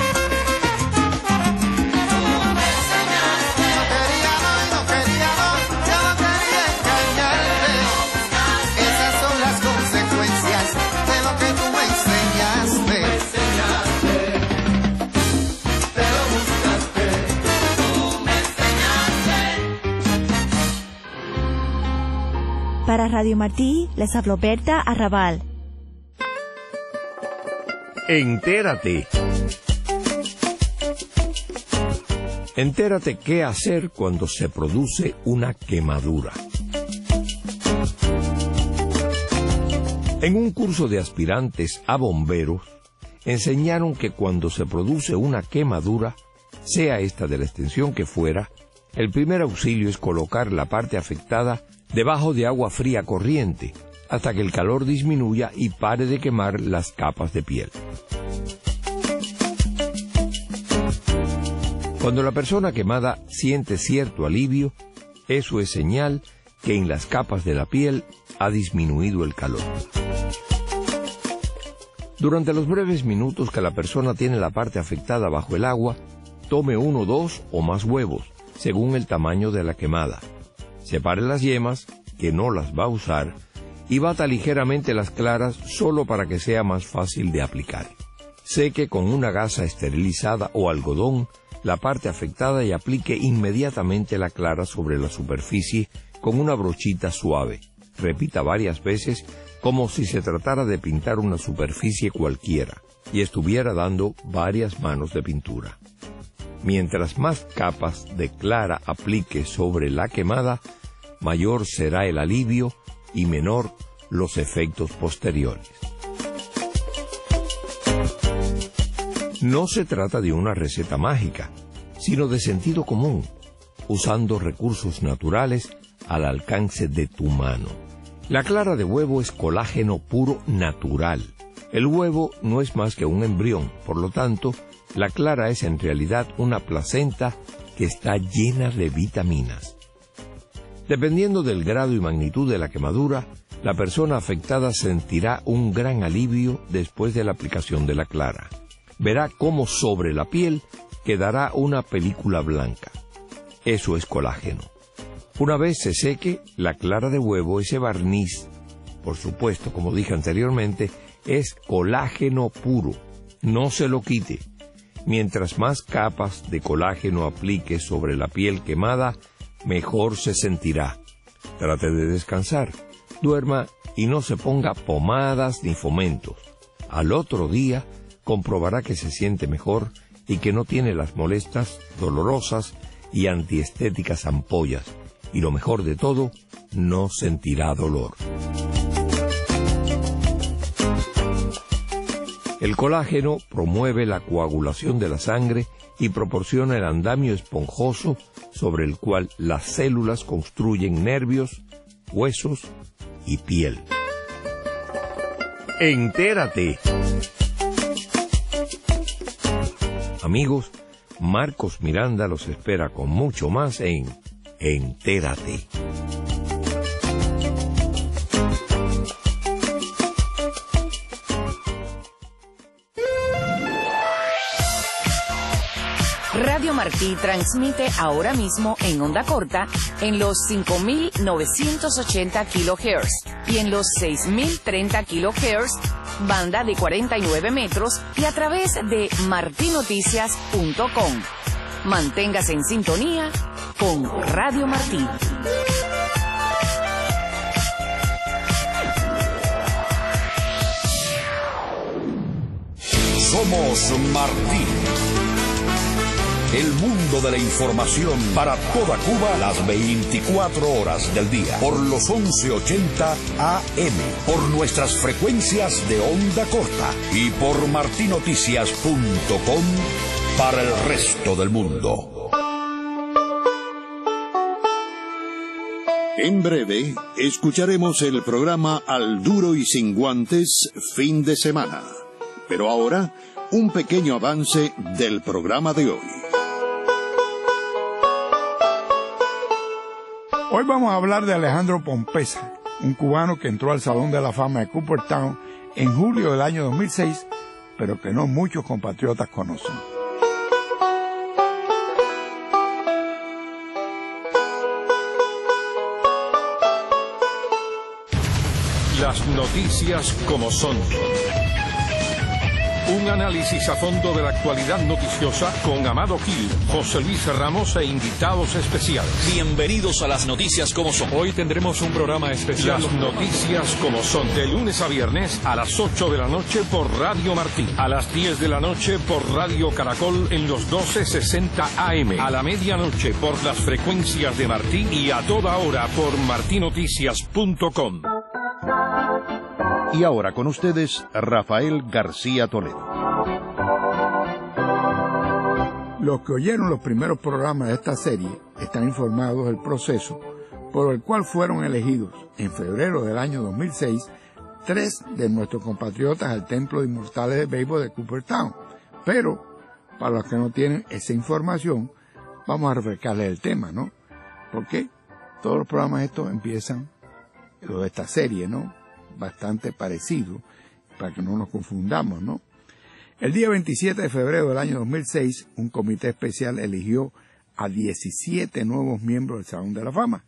Tú me enseñaste. No quería no y no quería no. Yo no quería engañarte. Esas son las consecuencias de lo que tú me enseñaste. Me enseñaste, te lo buscaste, tú me enseñaste. Para Radio Martí, les habló Berta Arrabal. Entérate. Entérate qué hacer cuando se produce una quemadura. En un curso de aspirantes a bomberos, enseñaron que cuando se produce una quemadura, sea esta de la extensión que fuera, el primer auxilio es colocar la parte afectada debajo de agua fría corriente, hasta que el calor disminuya y pare de quemar las capas de piel. Cuando la persona quemada siente cierto alivio, eso es señal que en las capas de la piel ha disminuido el calor. Durante los breves minutos que la persona tiene la parte afectada bajo el agua, tome uno, dos o más huevos, según el tamaño de la quemada. Separe las yemas, que no las va a usar, y bata ligeramente las claras solo para que sea más fácil de aplicar. Seque con una gasa esterilizada o algodón la parte afectada y aplique inmediatamente la clara sobre la superficie con una brochita suave. Repita varias veces como si se tratara de pintar una superficie cualquiera y estuviera dando varias manos de pintura. Mientras más capas de clara aplique sobre la quemada, mayor será el alivio y menor los efectos posteriores. No se trata de una receta mágica, sino de sentido común, usando recursos naturales al alcance de tu mano. La clara de huevo es colágeno puro natural. El huevo no es más que un embrión, por lo tanto, la clara es en realidad una placenta que está llena de vitaminas. Dependiendo del grado y magnitud de la quemadura, la persona afectada sentirá un gran alivio después de la aplicación de la clara. Verá cómo sobre la piel quedará una película blanca. Eso es colágeno. Una vez se seque, la clara de huevo, ese barniz, por supuesto, como dije anteriormente, es colágeno puro. No se lo quite. Mientras más capas de colágeno aplique sobre la piel quemada, mejor se sentirá. Trate de descansar, duerma y no se ponga pomadas ni fomentos. Al otro día comprobará que se siente mejor y que no tiene las molestas, dolorosas y antiestéticas ampollas. Y lo mejor de todo, no sentirá dolor. El colágeno promueve la coagulación de la sangre y proporciona el andamio esponjoso sobre el cual las células construyen nervios, huesos y piel. ¡Entérate! Amigos, Marcos Miranda los espera con mucho más en Entérate. Radio Martí transmite ahora mismo en onda corta en los cinco mil novecientos ochenta kilohertz y en los seis mil treinta kilohertz banda de cuarenta y nueve metros y a través de martinoticias punto com. Manténgase en sintonía con Radio Martí. Somos Martí. El mundo de la información para toda Cuba las veinticuatro horas del día. Por los once ochenta A M. Por nuestras frecuencias de onda corta. Y por martinoticias punto com para el resto del mundo. En breve, escucharemos el programa Al Duro y Sin Guantes, fin de semana. Pero ahora, un pequeño avance del programa de hoy. Hoy vamos a hablar de Alejandro Pompesa, un cubano que entró al Salón de la Fama de Cooperstown en julio del año dos mil seis, pero que no muchos compatriotas conocen. Las noticias como son. Un análisis a fondo de la actualidad noticiosa con Amado Gil, José Luis Ramos e invitados especiales. Bienvenidos a las noticias como son. Hoy tendremos un programa especial. Las noticias como son. De lunes a viernes a las ocho de la noche por Radio Martí. A las diez de la noche por Radio Caracol en los doce sesenta A M. A la medianoche por las frecuencias de Martí y a toda hora por martinoticias punto com. Y ahora con ustedes, Rafael García Toledo. Los que oyeron los primeros programas de esta serie están informados del proceso por el cual fueron elegidos en febrero del año dos mil seis tres de nuestros compatriotas al Templo de Inmortales de Béisbol de Cooperstown. Pero, para los que no tienen esa información, vamos a refrescarles el tema, ¿no? Porque todos los programas estos empiezan, lo de esta serie, ¿no? Bastante parecido, para que no nos confundamos, ¿no? El día veintisiete de febrero del año dos mil seis, un comité especial eligió a diecisiete nuevos miembros del Salón de la Fama.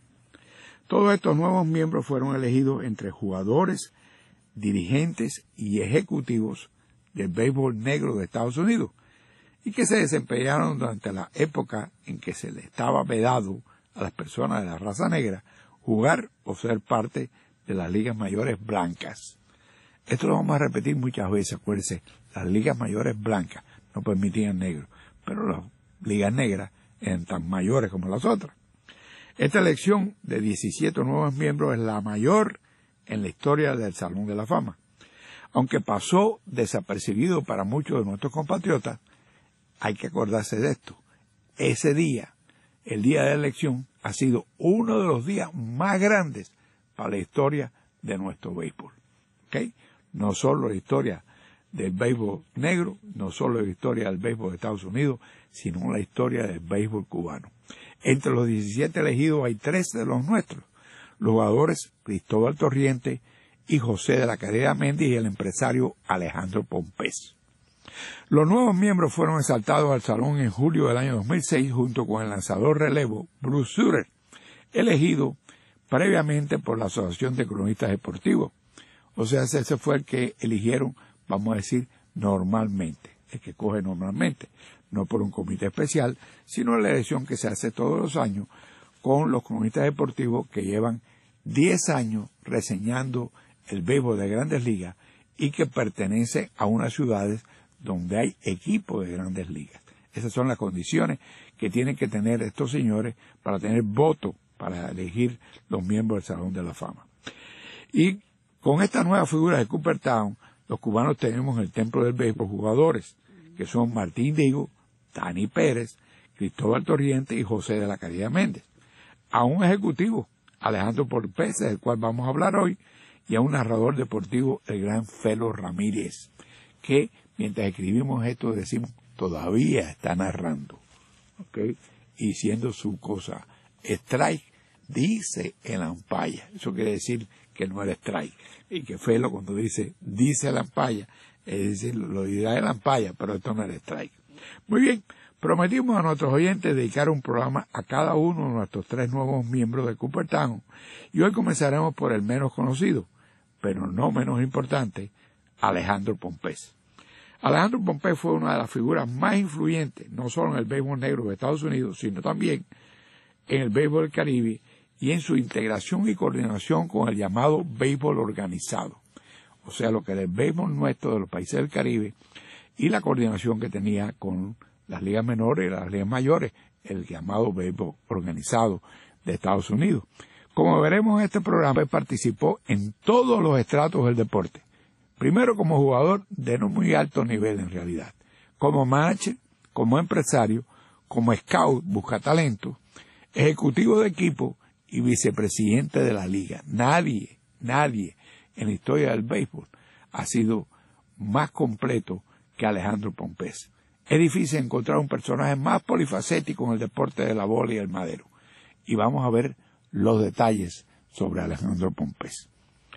Todos estos nuevos miembros fueron elegidos entre jugadores, dirigentes y ejecutivos del béisbol negro de Estados Unidos, y que se desempeñaron durante la época en que se le estaba vedado a las personas de la raza negra jugar o ser parte de las ligas mayores blancas. Esto lo vamos a repetir muchas veces, acuérdense, las ligas mayores blancas no permitían negros, pero las ligas negras eran tan mayores como las otras. Esta elección de diecisiete nuevos miembros es la mayor en la historia del Salón de la Fama. Aunque pasó desapercibido para muchos de nuestros compatriotas, hay que acordarse de esto. Ese día, el día de la elección, ha sido uno de los días más grandes para la historia de nuestro béisbol. ¿Okay? No solo la historia del béisbol negro, no solo la historia del béisbol de Estados Unidos, sino la historia del béisbol cubano. Entre los diecisiete elegidos hay tres de los nuestros, los jugadores Cristóbal Torriente y José de la Caridad Méndez y el empresario Alejandro Pompés. Los nuevos miembros fueron exaltados al Salón en julio del año dos mil seis junto con el lanzador relevo Bruce Sutter, elegido previamente por la Asociación de Cronistas Deportivos. O sea, ese fue el que eligieron, vamos a decir, normalmente, el que coge normalmente, no por un comité especial, sino la elección que se hace todos los años con los cronistas deportivos que llevan diez años reseñando el béisbol de Grandes Ligas y que pertenece a unas ciudades donde hay equipos de Grandes Ligas. Esas son las condiciones que tienen que tener estos señores para tener voto para elegir los miembros del Salón de la Fama. Y con esta nueva figura de Cooperstown, los cubanos tenemos el Templo del Béisbol jugadores, que son Martín Digo, Tani Pérez, Cristóbal Torriente y José de la Caridad Méndez. A un ejecutivo, Alejandro Pompés, del cual vamos a hablar hoy, y a un narrador deportivo, el gran Felo Ramírez, que mientras escribimos esto decimos, todavía está narrando, ¿ok? Y siendo su cosa strike, dice el ampaya. Eso quiere decir que no era strike. Y que Felo cuando dice, dice el ampaya, es decir, lo dirá el ampaya, pero esto no era strike. Muy bien, prometimos a nuestros oyentes dedicar un programa a cada uno de nuestros tres nuevos miembros de Cooperstown. Y hoy comenzaremos por el menos conocido, pero no menos importante, Alejandro Pompés. Alejandro Pompés fue una de las figuras más influyentes, no solo en el béisbol negro de Estados Unidos, sino también en el béisbol del Caribe y en su integración y coordinación con el llamado béisbol organizado. O sea, lo que era el béisbol nuestro de los países del Caribe y la coordinación que tenía con las ligas menores y las ligas mayores, el llamado béisbol organizado de Estados Unidos. Como veremos en este programa, él participó en todos los estratos del deporte. Primero como jugador de no muy alto nivel en realidad, como manager, como empresario, como scout, buscatalento, ejecutivo de equipo y vicepresidente de la liga. Nadie, nadie en la historia del béisbol ha sido más completo que Alejandro Pompés. Es difícil encontrar un personaje más polifacético en el deporte de la bola y el madero. Y vamos a ver los detalles sobre Alejandro Pompés.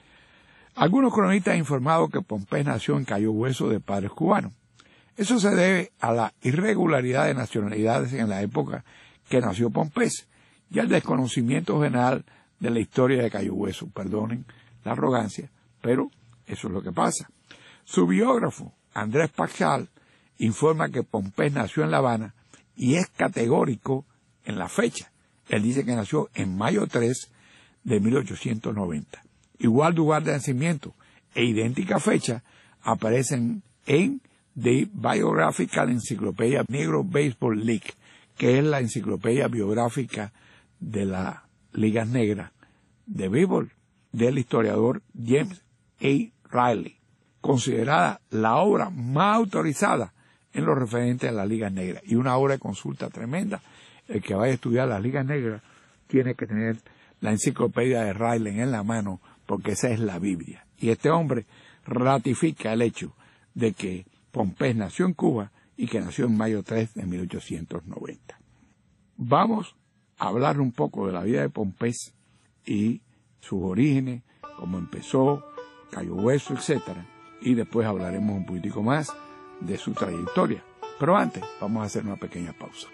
Algunos cronistas han informado que Pompés nació en Cayo Hueso de padres cubanos. Eso se debe a la irregularidad de nacionalidades en la época que nació Pompés y al desconocimiento general de la historia de Cayo Hueso. Perdonen la arrogancia, pero eso es lo que pasa. Su biógrafo, Andrés Paschal, informa que Pompés nació en La Habana y es categórico en la fecha. Él dice que nació en mayo tres de mil ochocientos noventa. Igual lugar de nacimiento e idéntica fecha aparecen en The Biographical Encyclopedia Negro Baseball League, que es la enciclopedia biográfica de las ligas negras de béisbol del historiador James A. Riley, considerada la obra más autorizada en lo referente a las ligas negras y una obra de consulta tremenda. El que vaya a estudiar las ligas negras tiene que tener la enciclopedia de Riley en la mano, porque esa es la Biblia. Y este hombre ratifica el hecho de que Pompés nació en Cuba y que nació en mayo tres de mil ochocientos noventa. Vamos a hablar un poco de la vida de Pompés y sus orígenes, cómo empezó, Cayo Hueso, etcétera, y después hablaremos un poquitico más de su trayectoria. Pero antes, vamos a hacer una pequeña pausa.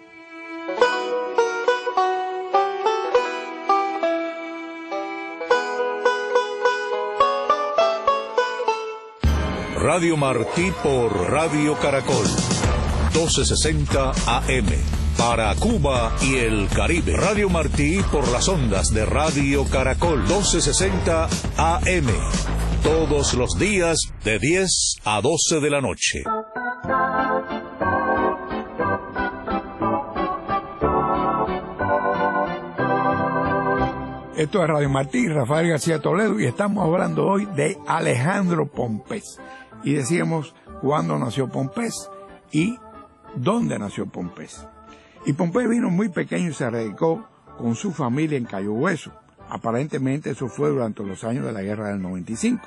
Radio Martí por Radio Caracol, doce sesenta A M, para Cuba y el Caribe. Radio Martí por las ondas de Radio Caracol, doce sesenta A M, todos los días de diez a doce de la noche. Esto es Radio Martí, Rafael García Toledo, y estamos hablando hoy de Alejandro Pompés. Y decíamos cuándo nació Pompés y dónde nació Pompés. Y Pompés vino muy pequeño y se radicó con su familia en Cayo Hueso. Aparentemente eso fue durante los años de la guerra del noventa y cinco.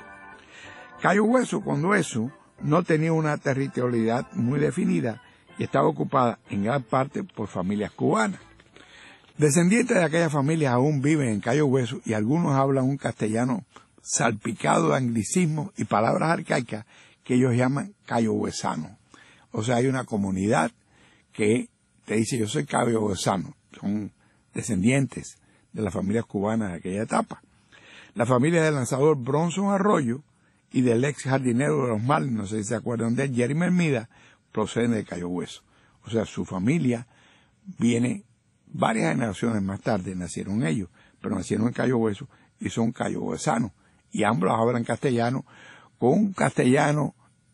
Cayo Hueso, cuando eso, no tenía una territorialidad muy definida y estaba ocupada en gran parte por familias cubanas. Descendientes de aquellas familias aún viven en Cayo Hueso y algunos hablan un castellano salpicado de anglicismos y palabras arcaicas que ellos llaman cayohuesano. O sea, hay una comunidad que te dice, yo soy cayohuesano. Son descendientes de las familias cubanas de aquella etapa. La familia del lanzador Bronson Arroyo y del ex jardinero de los Marlins, no sé si se acuerdan de él, Jerry Hermida, proceden de Cayo Hueso. O sea, su familia viene varias generaciones más tarde, nacieron ellos, pero nacieron en Cayo Hueso y son cayohuesanos. Y ambos hablan castellano, con un castellano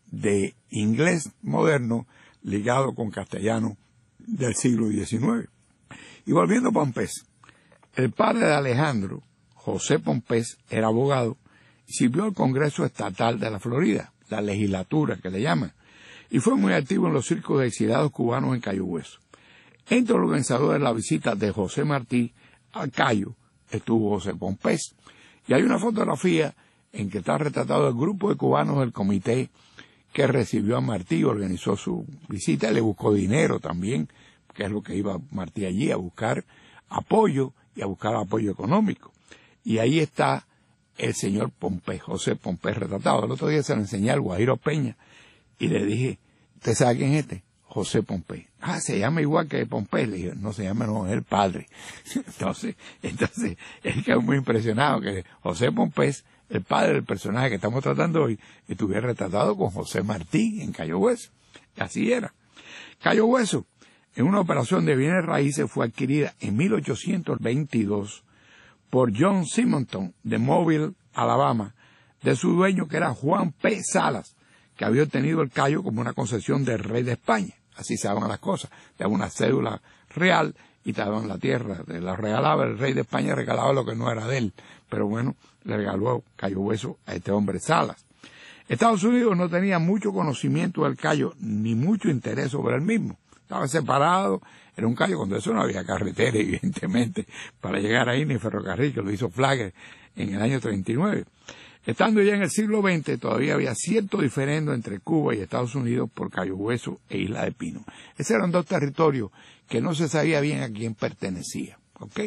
de inglés moderno ligado con castellano del siglo diecinueve. Y volviendo a Pompés, el padre de Alejandro, José Pompés, era abogado y sirvió al Congreso Estatal de la Florida, la legislatura que le llaman, y fue muy activo en los círculos de exiliados cubanos en Cayo Hueso. Entre los organizadores de la visita de José Martí a Cayo estuvo José Pompés. Y hay una fotografía en que está retratado el grupo de cubanos del comité que recibió a Martí y organizó su visita. Le buscó dinero también, que es lo que iba Martí allí, a buscar apoyo y a buscar apoyo económico. Y ahí está el señor Pompés, José Pompés retratado. El otro día se lo enseñé al Guajiro Peña y le dije, ¿usted sabe quién es este? José Pompés. Ah, se llama igual que Pompés. Le dije, no se llama, no, es el padre. Entonces, entonces, él quedó muy impresionado que José Pompés el padre del personaje que estamos tratando hoy estuviera retratado con José Martí en Cayo Hueso. Así era. Cayo Hueso, en una operación de bienes raíces, fue adquirida en mil ochocientos veintidós por John Simonton de Mobile, Alabama, de su dueño que era Juan P. Salas, que había obtenido el Cayo como una concesión del rey de España. Así se daban las cosas. Te daban una cédula real y te daban la tierra. Te la regalaba el rey de España, regalaba lo que no era de él. Pero bueno, le regaló Cayo Hueso a este hombre Salas. Estados Unidos no tenía mucho conocimiento del Cayo, ni mucho interés sobre el mismo. Estaba separado, era un Cayo, cuando eso no había carretera, evidentemente, para llegar ahí, ni ferrocarril, que lo hizo Flagler en el año treinta y nueve. Estando ya en el siglo veinte, todavía había cierto diferendo entre Cuba y Estados Unidos por Cayo Hueso e Isla de Pino. Esos eran dos territorios que no se sabía bien a quién pertenecía, ¿ok?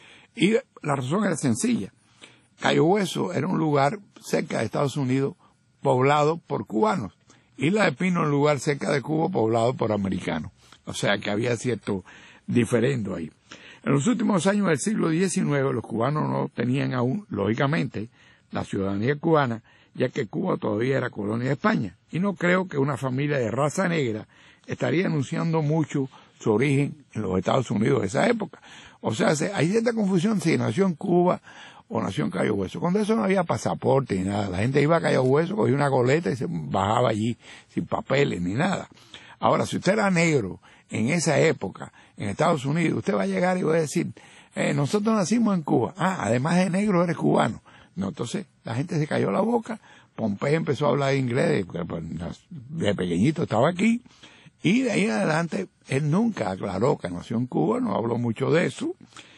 Y la razón era sencilla. Cayo Hueso era un lugar cerca de Estados Unidos poblado por cubanos. Isla de Pino, un lugar cerca de Cuba poblado por americanos. O sea que había cierto diferendo ahí. En los últimos años del siglo diecinueve, los cubanos no tenían aún, lógicamente, la ciudadanía cubana, ya que Cuba todavía era colonia de España. Y no creo que una familia de raza negra estaría anunciando mucho su origen en los Estados Unidos de esa época. O sea, hay cierta confusión si nació en Cuba o nació en Cayo Hueso. Cuando eso no había pasaporte ni nada. La gente iba a Cayo Hueso, cogía una goleta y se bajaba allí sin papeles ni nada. Ahora, si usted era negro en esa época, en Estados Unidos, usted va a llegar y va a decir, eh, nosotros nacimos en Cuba. Ah, además de negro eres cubano. No, entonces la gente se cayó la boca. Pompey empezó a hablar inglés, de, de pequeñito estaba aquí, y de ahí en adelante él nunca aclaró que nació en Cuba, no habló mucho de eso,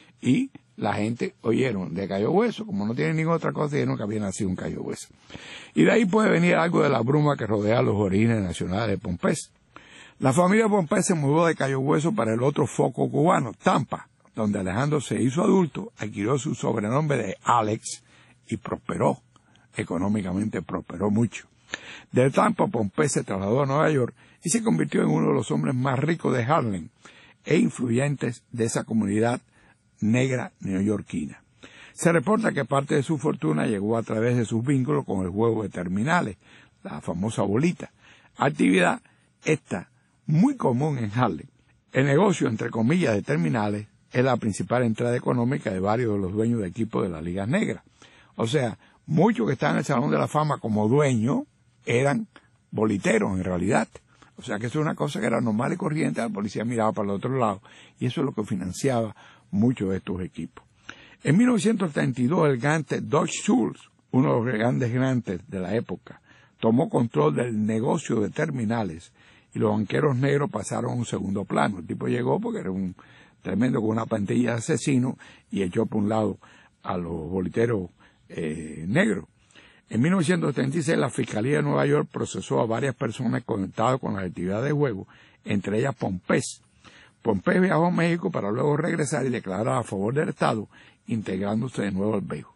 y la gente oyeron de Cayo Hueso, como no tiene ninguna otra cosa, dijeron que había nacido en Cayo Hueso. Y de ahí puede venir algo de la bruma que rodea los orígenes nacionales de Pompey. La familia Pompey se mudó de Cayo Hueso para el otro foco cubano, Tampa, donde Alejandro se hizo adulto, adquirió su sobrenombre de Alex, y prosperó, económicamente prosperó mucho. De Tampa, Pompey se trasladó a Nueva York y se convirtió en uno de los hombres más ricos de Harlem e influyentes de esa comunidad negra neoyorquina. Se reporta que parte de su fortuna llegó a través de sus vínculos con el juego de terminales, la famosa bolita, actividad esta muy común en Harlem. El negocio, entre comillas, de terminales es la principal entrada económica de varios de los dueños de equipos de las ligas negras. O sea, muchos que estaban en el Salón de la Fama como dueños eran boliteros en realidad. O sea que eso es una cosa que era normal y corriente, la policía miraba para el otro lado, y eso es lo que financiaba muchos de estos equipos. En mil novecientos treinta y dos, el gigante Dodge Schultz, uno de los grandes gigantes de la época, tomó control del negocio de terminales, y los banqueros negros pasaron a un segundo plano. El tipo llegó porque era un tremendo con una pantilla de asesino, y echó por un lado a los boliteros Eh, negro. En mil novecientos treinta y seis, la Fiscalía de Nueva York procesó a varias personas conectadas con las actividades de juego, entre ellas Pompey. Pompey viajó a México para luego regresar y declarar a favor del Estado, integrándose de nuevo al béisbol.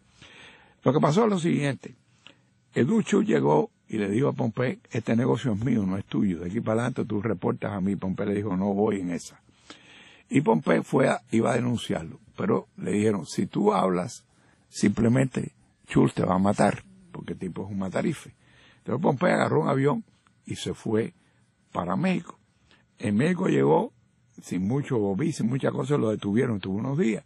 Lo que pasó es lo siguiente. Educho llegó y le dijo a Pompey, este negocio es mío, no es tuyo, de aquí para adelante tú reportas a mí. Pompey le dijo, no voy en esa. Y Pompey fue a, iba a denunciarlo, pero le dijeron, si tú hablas, simplemente Schultz te va a matar, porque el tipo es un matarife. Entonces Pompey agarró un avión y se fue para México. En México llegó sin mucho bobí, sin muchas cosas, lo detuvieron, tuvo unos días.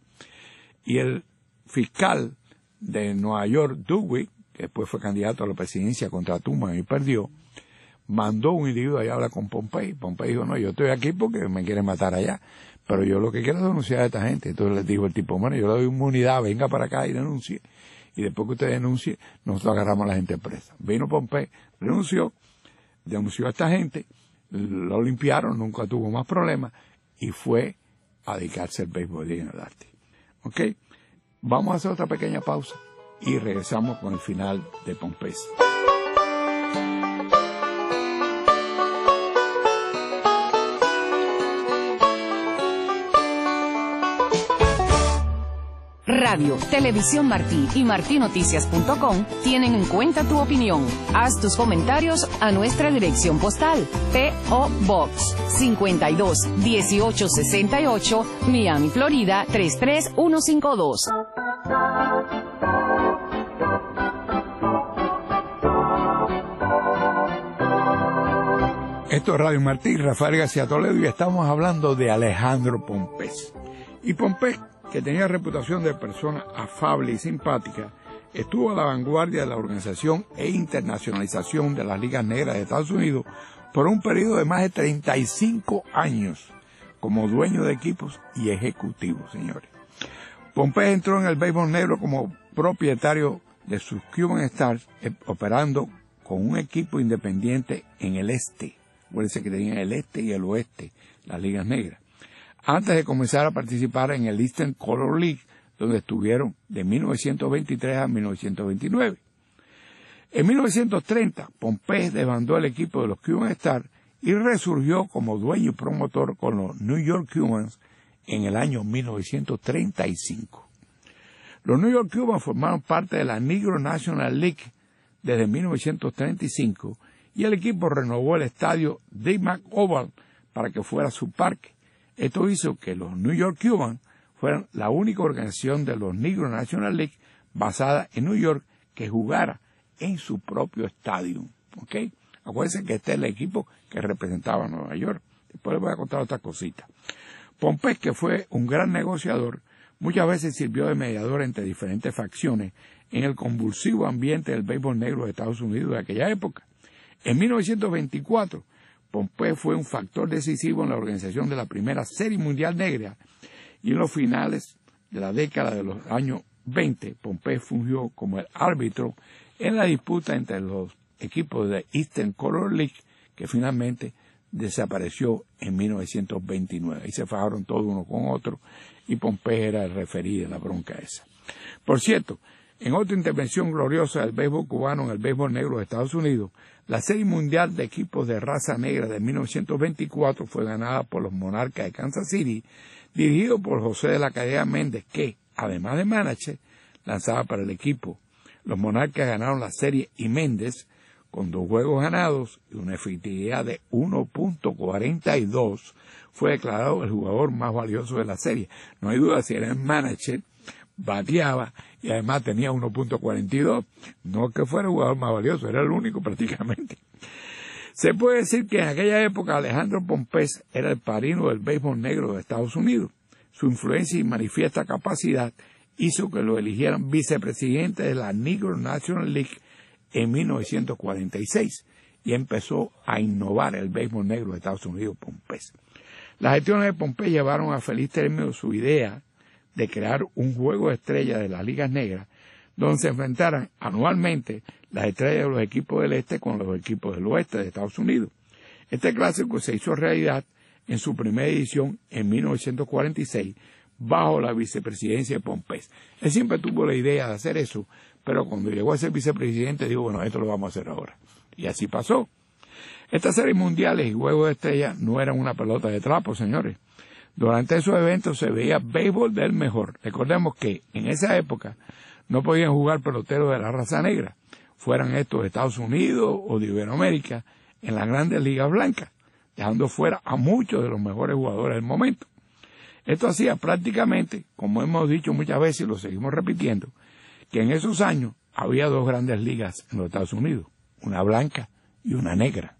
Y el fiscal de Nueva York, Dewey, que después fue candidato a la presidencia contra Truman y perdió, mandó un individuo allá a hablar con Pompey. Pompey dijo, no, yo estoy aquí porque me quieren matar allá, pero yo lo que quiero es denunciar a esta gente. Entonces les dijo el tipo, bueno, yo le doy inmunidad, venga para acá y denuncie. Y después que usted denuncie, nosotros agarramos a la gente presa. Vino Pompey, renunció, denunció a esta gente, lo limpiaron, nunca tuvo más problemas, y fue a dedicarse al béisbol y en el arte. ¿Ok? Vamos a hacer otra pequeña pausa y regresamos con el final de Pompey. Radio, Televisión Martí y martí noticias punto com tienen en cuenta tu opinión. Haz tus comentarios a nuestra dirección postal, P O Box cincuenta y dos, dieciocho sesenta y ocho, Miami, Florida tres tres uno cinco dos. Esto es Radio Martí, Rafael García Toledo, y estamos hablando de Alejandro Pompés. Y Pompés, que tenía reputación de persona afable y simpática, estuvo a la vanguardia de la organización e internacionalización de las ligas negras de Estados Unidos por un periodo de más de treinta y cinco años como dueño de equipos y ejecutivo, señores. Pompés entró en el béisbol negro como propietario de sus Cuban Stars, eh, operando con un equipo independiente en el este. Acuérdense que tenían el este y el oeste, las ligas negras. Antes de comenzar a participar en el Eastern Color League, donde estuvieron de mil novecientos veintitrés a mil novecientos veintinueve. En mil novecientos treinta, Pompés desbandó el equipo de los Cuban Stars y resurgió como dueño y promotor con los New York Cubans en el año mil novecientos treinta y cinco. Los New York Cubans formaron parte de la Negro National League desde mil novecientos treinta y cinco y el equipo renovó el estadio Dick Oval para que fuera su parque. Esto hizo que los New York Cubans fueran la única organización de los Negro National League basada en New York que jugara en su propio estadio. ¿Ok? Acuérdense que este es el equipo que representaba a Nueva York. Después les voy a contar otra cosita. Pompés, que fue un gran negociador, muchas veces sirvió de mediador entre diferentes facciones en el convulsivo ambiente del béisbol negro de Estados Unidos de aquella época. En mil novecientos veinticuatro, Pompés fue un factor decisivo en la organización de la primera Serie Mundial Negra, y en los finales de la década de los años veinte, Pompés fungió como el árbitro en la disputa entre los equipos de Eastern Color League, que finalmente desapareció en mil novecientos veintinueve. Ahí se fajaron todos uno con otro, y Pompés era el referí de la bronca esa. Por cierto, en otra intervención gloriosa del béisbol cubano en el béisbol negro de Estados Unidos, la Serie Mundial de Equipos de Raza Negra de mil novecientos veinticuatro fue ganada por los Monarcas de Kansas City, dirigido por José de la Cadena Méndez, que, además de manager, lanzaba para el equipo. Los Monarcas ganaron la serie y Méndez, con dos juegos ganados y una efectividad de uno punto cuarenta y dos, fue declarado el jugador más valioso de la serie. No hay duda si era el manager, bateaba y además tenía uno punto cuarenta y dos. No que fuera el jugador más valioso, era el único prácticamente. Se puede decir que en aquella época Alejandro Pompés era el padrino del béisbol negro de Estados Unidos. Su influencia y manifiesta capacidad hizo que lo eligieran vicepresidente de la Negro National League en mil novecientos cuarenta y seis y empezó a innovar el béisbol negro de Estados Unidos, Pompés. Las gestiones de Pompés llevaron a feliz término su idea de crear un juego de estrellas de las ligas negras donde se enfrentaran anualmente las estrellas de los equipos del este con los equipos del oeste de Estados Unidos. Este clásico se hizo realidad en su primera edición en mil novecientos cuarenta y seis bajo la vicepresidencia de Pompés. Él siempre tuvo la idea de hacer eso, pero cuando llegó a ser vicepresidente dijo, bueno, esto lo vamos a hacer ahora. Y así pasó. Estas series mundiales y juegos de estrellas no eran una pelota de trapo, señores. Durante esos eventos se veía béisbol del mejor. Recordemos que en esa época no podían jugar peloteros de la raza negra, fueran estos de Estados Unidos o de Iberoamérica, en las grandes ligas blancas, dejando fuera a muchos de los mejores jugadores del momento. Esto hacía prácticamente, como hemos dicho muchas veces y lo seguimos repitiendo, que en esos años había dos grandes ligas en los Estados Unidos, una blanca y una negra.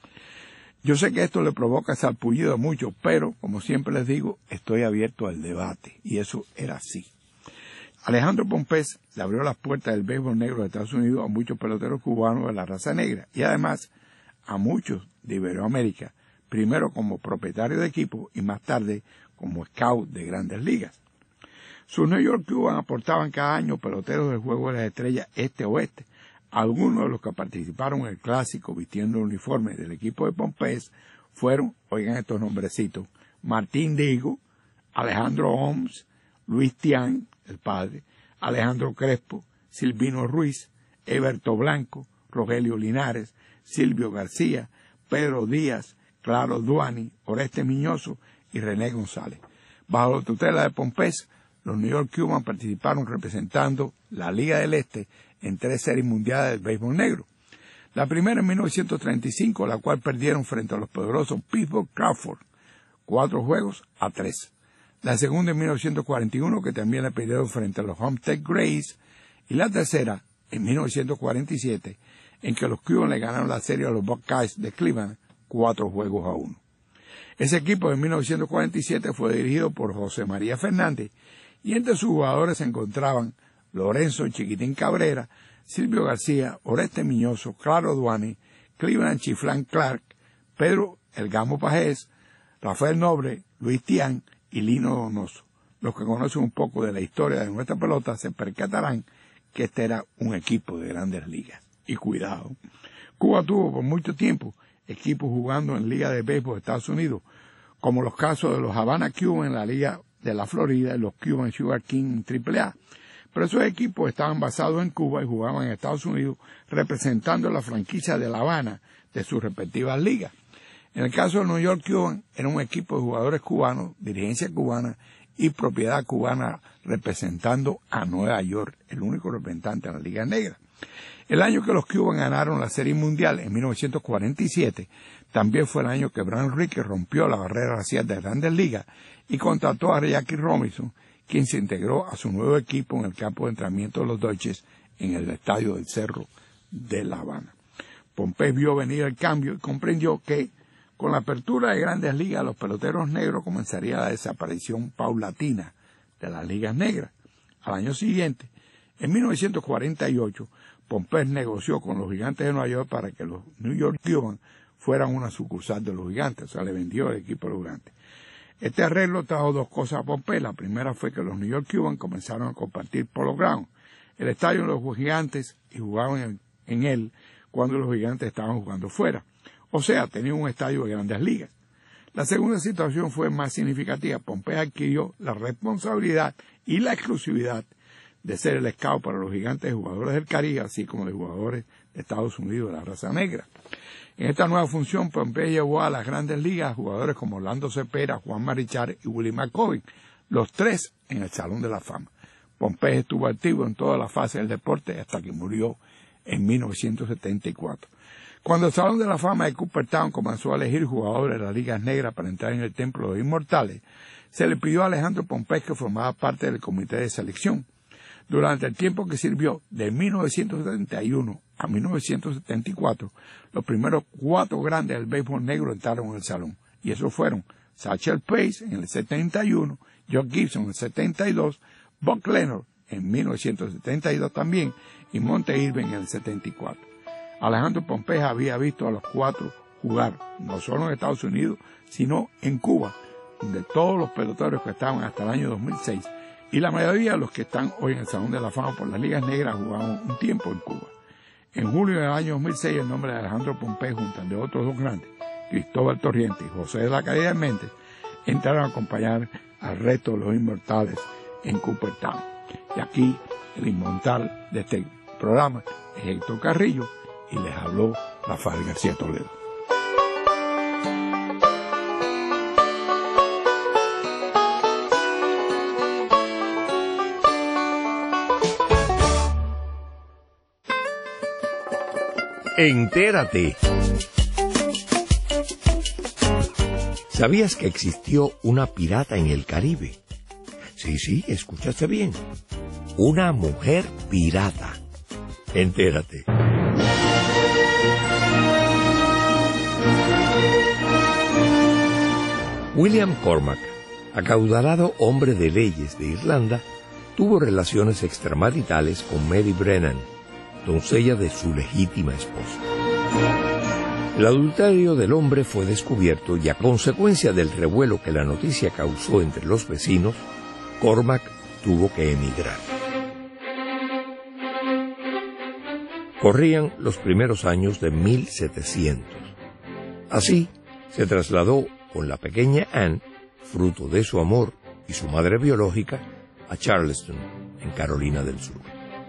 Yo sé que esto le provoca sarpullido a muchos, pero, como siempre les digo, estoy abierto al debate, y eso era así. Alejandro Pompés le abrió las puertas del béisbol negro de Estados Unidos a muchos peloteros cubanos de la raza negra, y además a muchos de Iberoamérica, primero como propietario de equipo y más tarde como scout de grandes ligas. Sus New York Cubans aportaban cada año peloteros del juego de las estrellas este-oeste. Algunos de los que participaron en el clásico vistiendo el uniforme del equipo de Pompés fueron, oigan estos nombrecitos, Martín Digo, Alejandro Holmes, Luis Tian, el padre, Alejandro Crespo, Silvino Ruiz, Eberto Blanco, Rogelio Linares, Silvio García, Pedro Díaz, Claro Duani, Oreste Miñoso y René González. Bajo la tutela de Pompés, los New York Cubans participaron representando la Liga del Este en tres series mundiales del béisbol negro. La primera en mil novecientos treinta y cinco, la cual perdieron frente a los poderosos Pittsburgh Crawford, cuatro juegos a tres. La segunda en mil novecientos cuarenta y uno, que también la perdieron frente a los Homestead Grays. Y la tercera en mil novecientos cuarenta y siete, en que los Cubans le ganaron la serie a los Buckeyes de Cleveland cuatro juegos a uno. Ese equipo de mil novecientos cuarenta y siete fue dirigido por José María Fernández y entre sus jugadores se encontraban Lorenzo Chiquitín Cabrera, Silvio García, Oreste Miñoso, Claro Duane, Cleveland Chiflán Clark, Pedro El Gamo Pajés, Rafael Nobre, Luis Tián y Lino Donoso. Los que conocen un poco de la historia de nuestra pelota se percatarán que este era un equipo de grandes ligas. Y cuidado, Cuba tuvo por mucho tiempo equipos jugando en Liga de Béisbol de Estados Unidos, como los casos de los Havana Cuban en la Liga de la Florida y los Cuban Sugar King en triple A. Pero esos equipos estaban basados en Cuba y jugaban en Estados Unidos representando la franquicia de La Habana de sus respectivas ligas. En el caso del New York Cuban, era un equipo de jugadores cubanos, dirigencia cubana y propiedad cubana representando a Nueva York, el único representante de la Liga Negra. El año que los Cuban ganaron la Serie Mundial, en mil novecientos cuarenta y siete, también fue el año que Bran Enrique rompió la barrera racial de Grandes Ligas y contrató a Jackie Robinson, quien se integró a su nuevo equipo en el campo de entrenamiento de los Dodgers en el Estadio del Cerro de La Habana. Pompey vio venir el cambio y comprendió que con la apertura de Grandes Ligas los peloteros negros comenzaría la desaparición paulatina de las ligas negras. Al año siguiente, en mil novecientos cuarenta y ocho, Pompey negoció con los Gigantes de Nueva York para que los New York Cubans fueran una sucursal de los Gigantes, o sea, le vendió el equipo de los Gigantes. Este arreglo trajo dos cosas a Pompey. La primera fue que los New York Cubans comenzaron a compartir Polo Ground, el estadio de los Gigantes, y jugaban en, en él cuando los Gigantes estaban jugando fuera. O sea, tenían un estadio de Grandes Ligas. La segunda situación fue más significativa. Pompey adquirió la responsabilidad y la exclusividad de ser el scout para los Gigantes de jugadores del Caribe, así como de jugadores de Estados Unidos de la raza negra. En esta nueva función, Pompey llevó a las Grandes Ligas a jugadores como Orlando Cepeda, Juan Marichal y Willie McCovey, los tres en el Salón de la Fama. Pompey estuvo activo en toda la fase del deporte hasta que murió en mil novecientos setenta y cuatro. Cuando el Salón de la Fama de Cooperstown comenzó a elegir jugadores de las ligas negras para entrar en el Templo de los Inmortales, se le pidió a Alejandro Pompey que formaba parte del comité de selección. Durante el tiempo que sirvió, de mil novecientos setenta y uno a mil novecientos setenta y cuatro, los primeros cuatro grandes del béisbol negro entraron en el salón, y esos fueron Satchel Paige en el setenta y uno, Joe Gibson en el setenta y dos, Buck Leonard en mil novecientos setenta y dos también, y Monte Irving en el setenta y cuatro. Alejandro Pompey había visto a los cuatro jugar, no solo en Estados Unidos, sino en Cuba, donde todos los peloteros que estaban hasta el año dos mil seis, y la mayoría de los que están hoy en el Salón de la Fama por las ligas negras jugaron un tiempo en Cuba. En julio del año dos mil seis, el nombre de Alejandro Pompey, junto al de otros dos grandes, Cristóbal Torriente y José de la Calle Méndez, entraron a acompañar al resto de los inmortales en Cooperstown. Y aquí, el inmortal de este programa es Héctor Carrillo, y les habló Rafael García Toledo. Entérate. ¿Sabías que existió una pirata en el Caribe? Sí, sí, escuchaste bien. Una mujer pirata. Entérate. William Cormac, acaudalado hombre de leyes de Irlanda, tuvo relaciones extramaritales con Mary Brennan, doncella de su legítima esposa. El adulterio del hombre fue descubierto y a consecuencia del revuelo que la noticia causó entre los vecinos, Cormac tuvo que emigrar. Corrían los primeros años de mil setecientos. Así, se trasladó con la pequeña Anne, fruto de su amor y su madre biológica, a Charleston, en Carolina del Sur.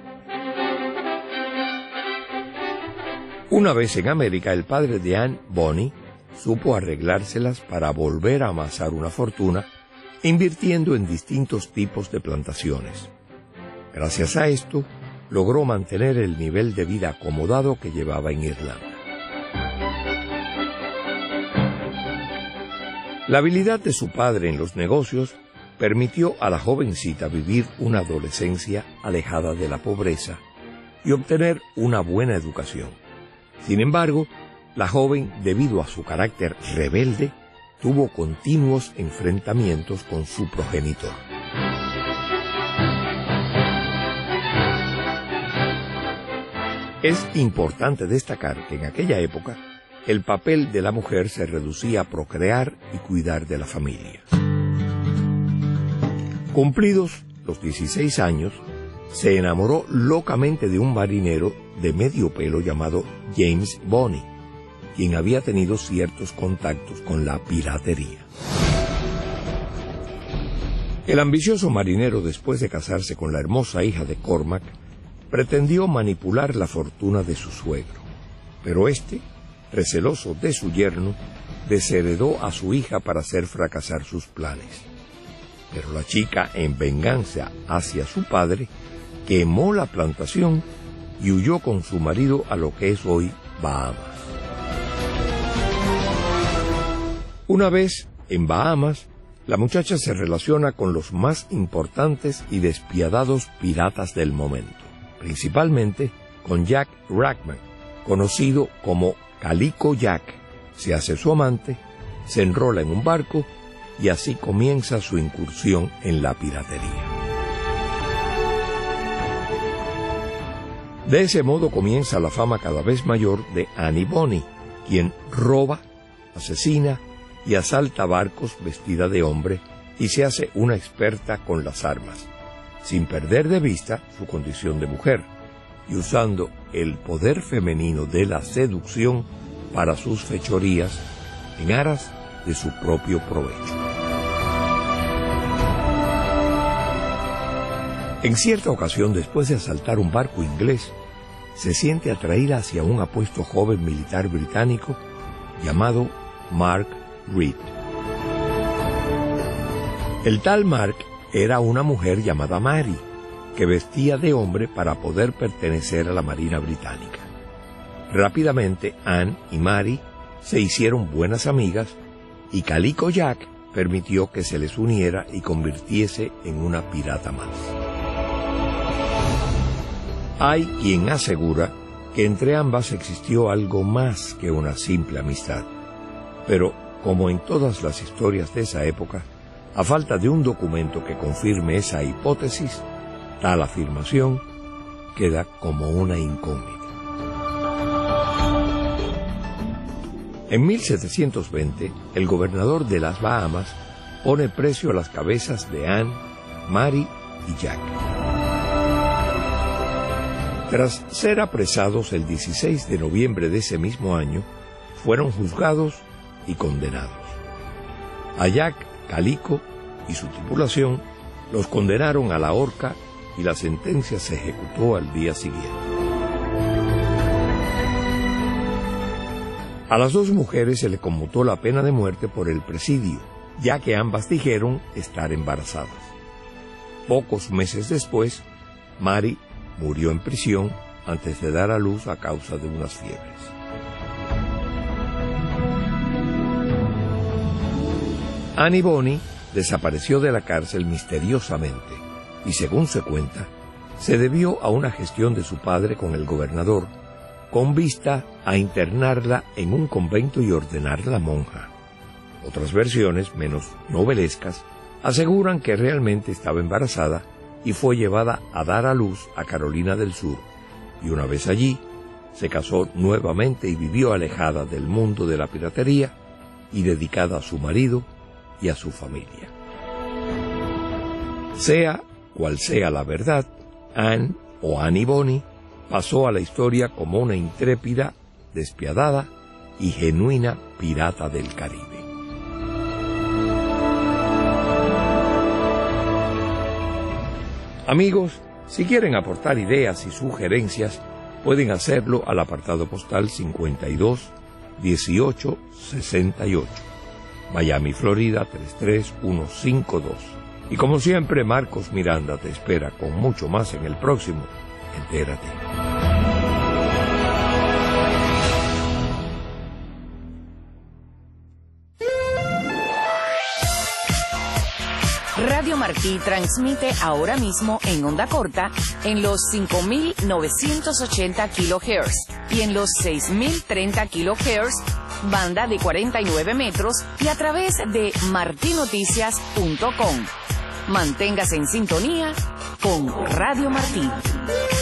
Una vez en América, el padre de Anne, Bonnie, supo arreglárselas para volver a amasar una fortuna, invirtiendo en distintos tipos de plantaciones. Gracias a esto, logró mantener el nivel de vida acomodado que llevaba en Irlanda. La habilidad de su padre en los negocios permitió a la jovencita vivir una adolescencia alejada de la pobreza y obtener una buena educación. Sin embargo, la joven, debido a su carácter rebelde, tuvo continuos enfrentamientos con su progenitor. Es importante destacar que en aquella época el papel de la mujer se reducía a procrear y cuidar de la familia. Cumplidos los dieciséis años, se enamoró locamente de un marinero de medio pelo llamado James Bonney, quien había tenido ciertos contactos con la piratería. El ambicioso marinero, después de casarse con la hermosa hija de Cormac, pretendió manipular la fortuna de su suegro, pero éste, receloso de su yerno, desheredó a su hija para hacer fracasar sus planes. Pero la chica, en venganza hacia su padre, quemó la plantación y huyó con su marido a lo que es hoy Bahamas. Una vez en Bahamas, la muchacha se relaciona con los más importantes y despiadados piratas del momento, principalmente con Jack Rachman, conocido como Calico Jack. Se hace su amante, se enrola en un barco y así comienza su incursión en la piratería. De ese modo comienza la fama cada vez mayor de Annie Bonny, quien roba, asesina y asalta barcos vestida de hombre y se hace una experta con las armas, sin perder de vista su condición de mujer, y usando el poder femenino de la seducción para sus fechorías en aras de su propio provecho. En cierta ocasión, después de asaltar un barco inglés, se siente atraída hacia un apuesto joven militar británico llamado Mark Reed. El tal Mark era una mujer llamada Mary, que vestía de hombre para poder pertenecer a la Marina Británica. Rápidamente, Anne y Mary se hicieron buenas amigas y Calico Jack permitió que se les uniera y convirtiese en una pirata más. Hay quien asegura que entre ambas existió algo más que una simple amistad, pero como en todas las historias de esa época, a falta de un documento que confirme esa hipótesis, tal afirmación queda como una incógnita. En mil setecientos veinte, el gobernador de las Bahamas pone precio a las cabezas de Anne, Mary y Jack. Tras ser apresados el dieciséis de noviembre de ese mismo año, fueron juzgados y condenados. A Jack, Calico y su tripulación los condenaron a la horca y la sentencia se ejecutó al día siguiente. A las dos mujeres se le conmutó la pena de muerte por el presidio, ya que ambas dijeron estar embarazadas. Pocos meses después, Mary murió en prisión antes de dar a luz a causa de unas fiebres. Annie Bonny desapareció de la cárcel misteriosamente y, según se cuenta, se debió a una gestión de su padre con el gobernador, con vista a internarla en un convento y ordenarla monja. Otras versiones, menos novelescas, aseguran que realmente estaba embarazada y fue llevada a dar a luz a Carolina del Sur, y una vez allí, se casó nuevamente y vivió alejada del mundo de la piratería y dedicada a su marido y a su familia. Sea cual sea la verdad, Anne o Annie Bonny pasó a la historia como una intrépida, despiadada y genuina pirata del Caribe. Amigos, si quieren aportar ideas y sugerencias, pueden hacerlo al apartado postal cincuenta y dos, dieciocho, sesenta y ocho, Miami, Florida tres tres uno cinco dos. Y como siempre, Marcos Miranda te espera con mucho más en el próximo Entérate. Radio Martí transmite ahora mismo en onda corta en los cinco mil novecientos ochenta kilohertz y en los seis mil treinta kilohertz, banda de cuarenta y nueve metros y a través de martinoticias punto com. Manténgase en sintonía con Radio Martí.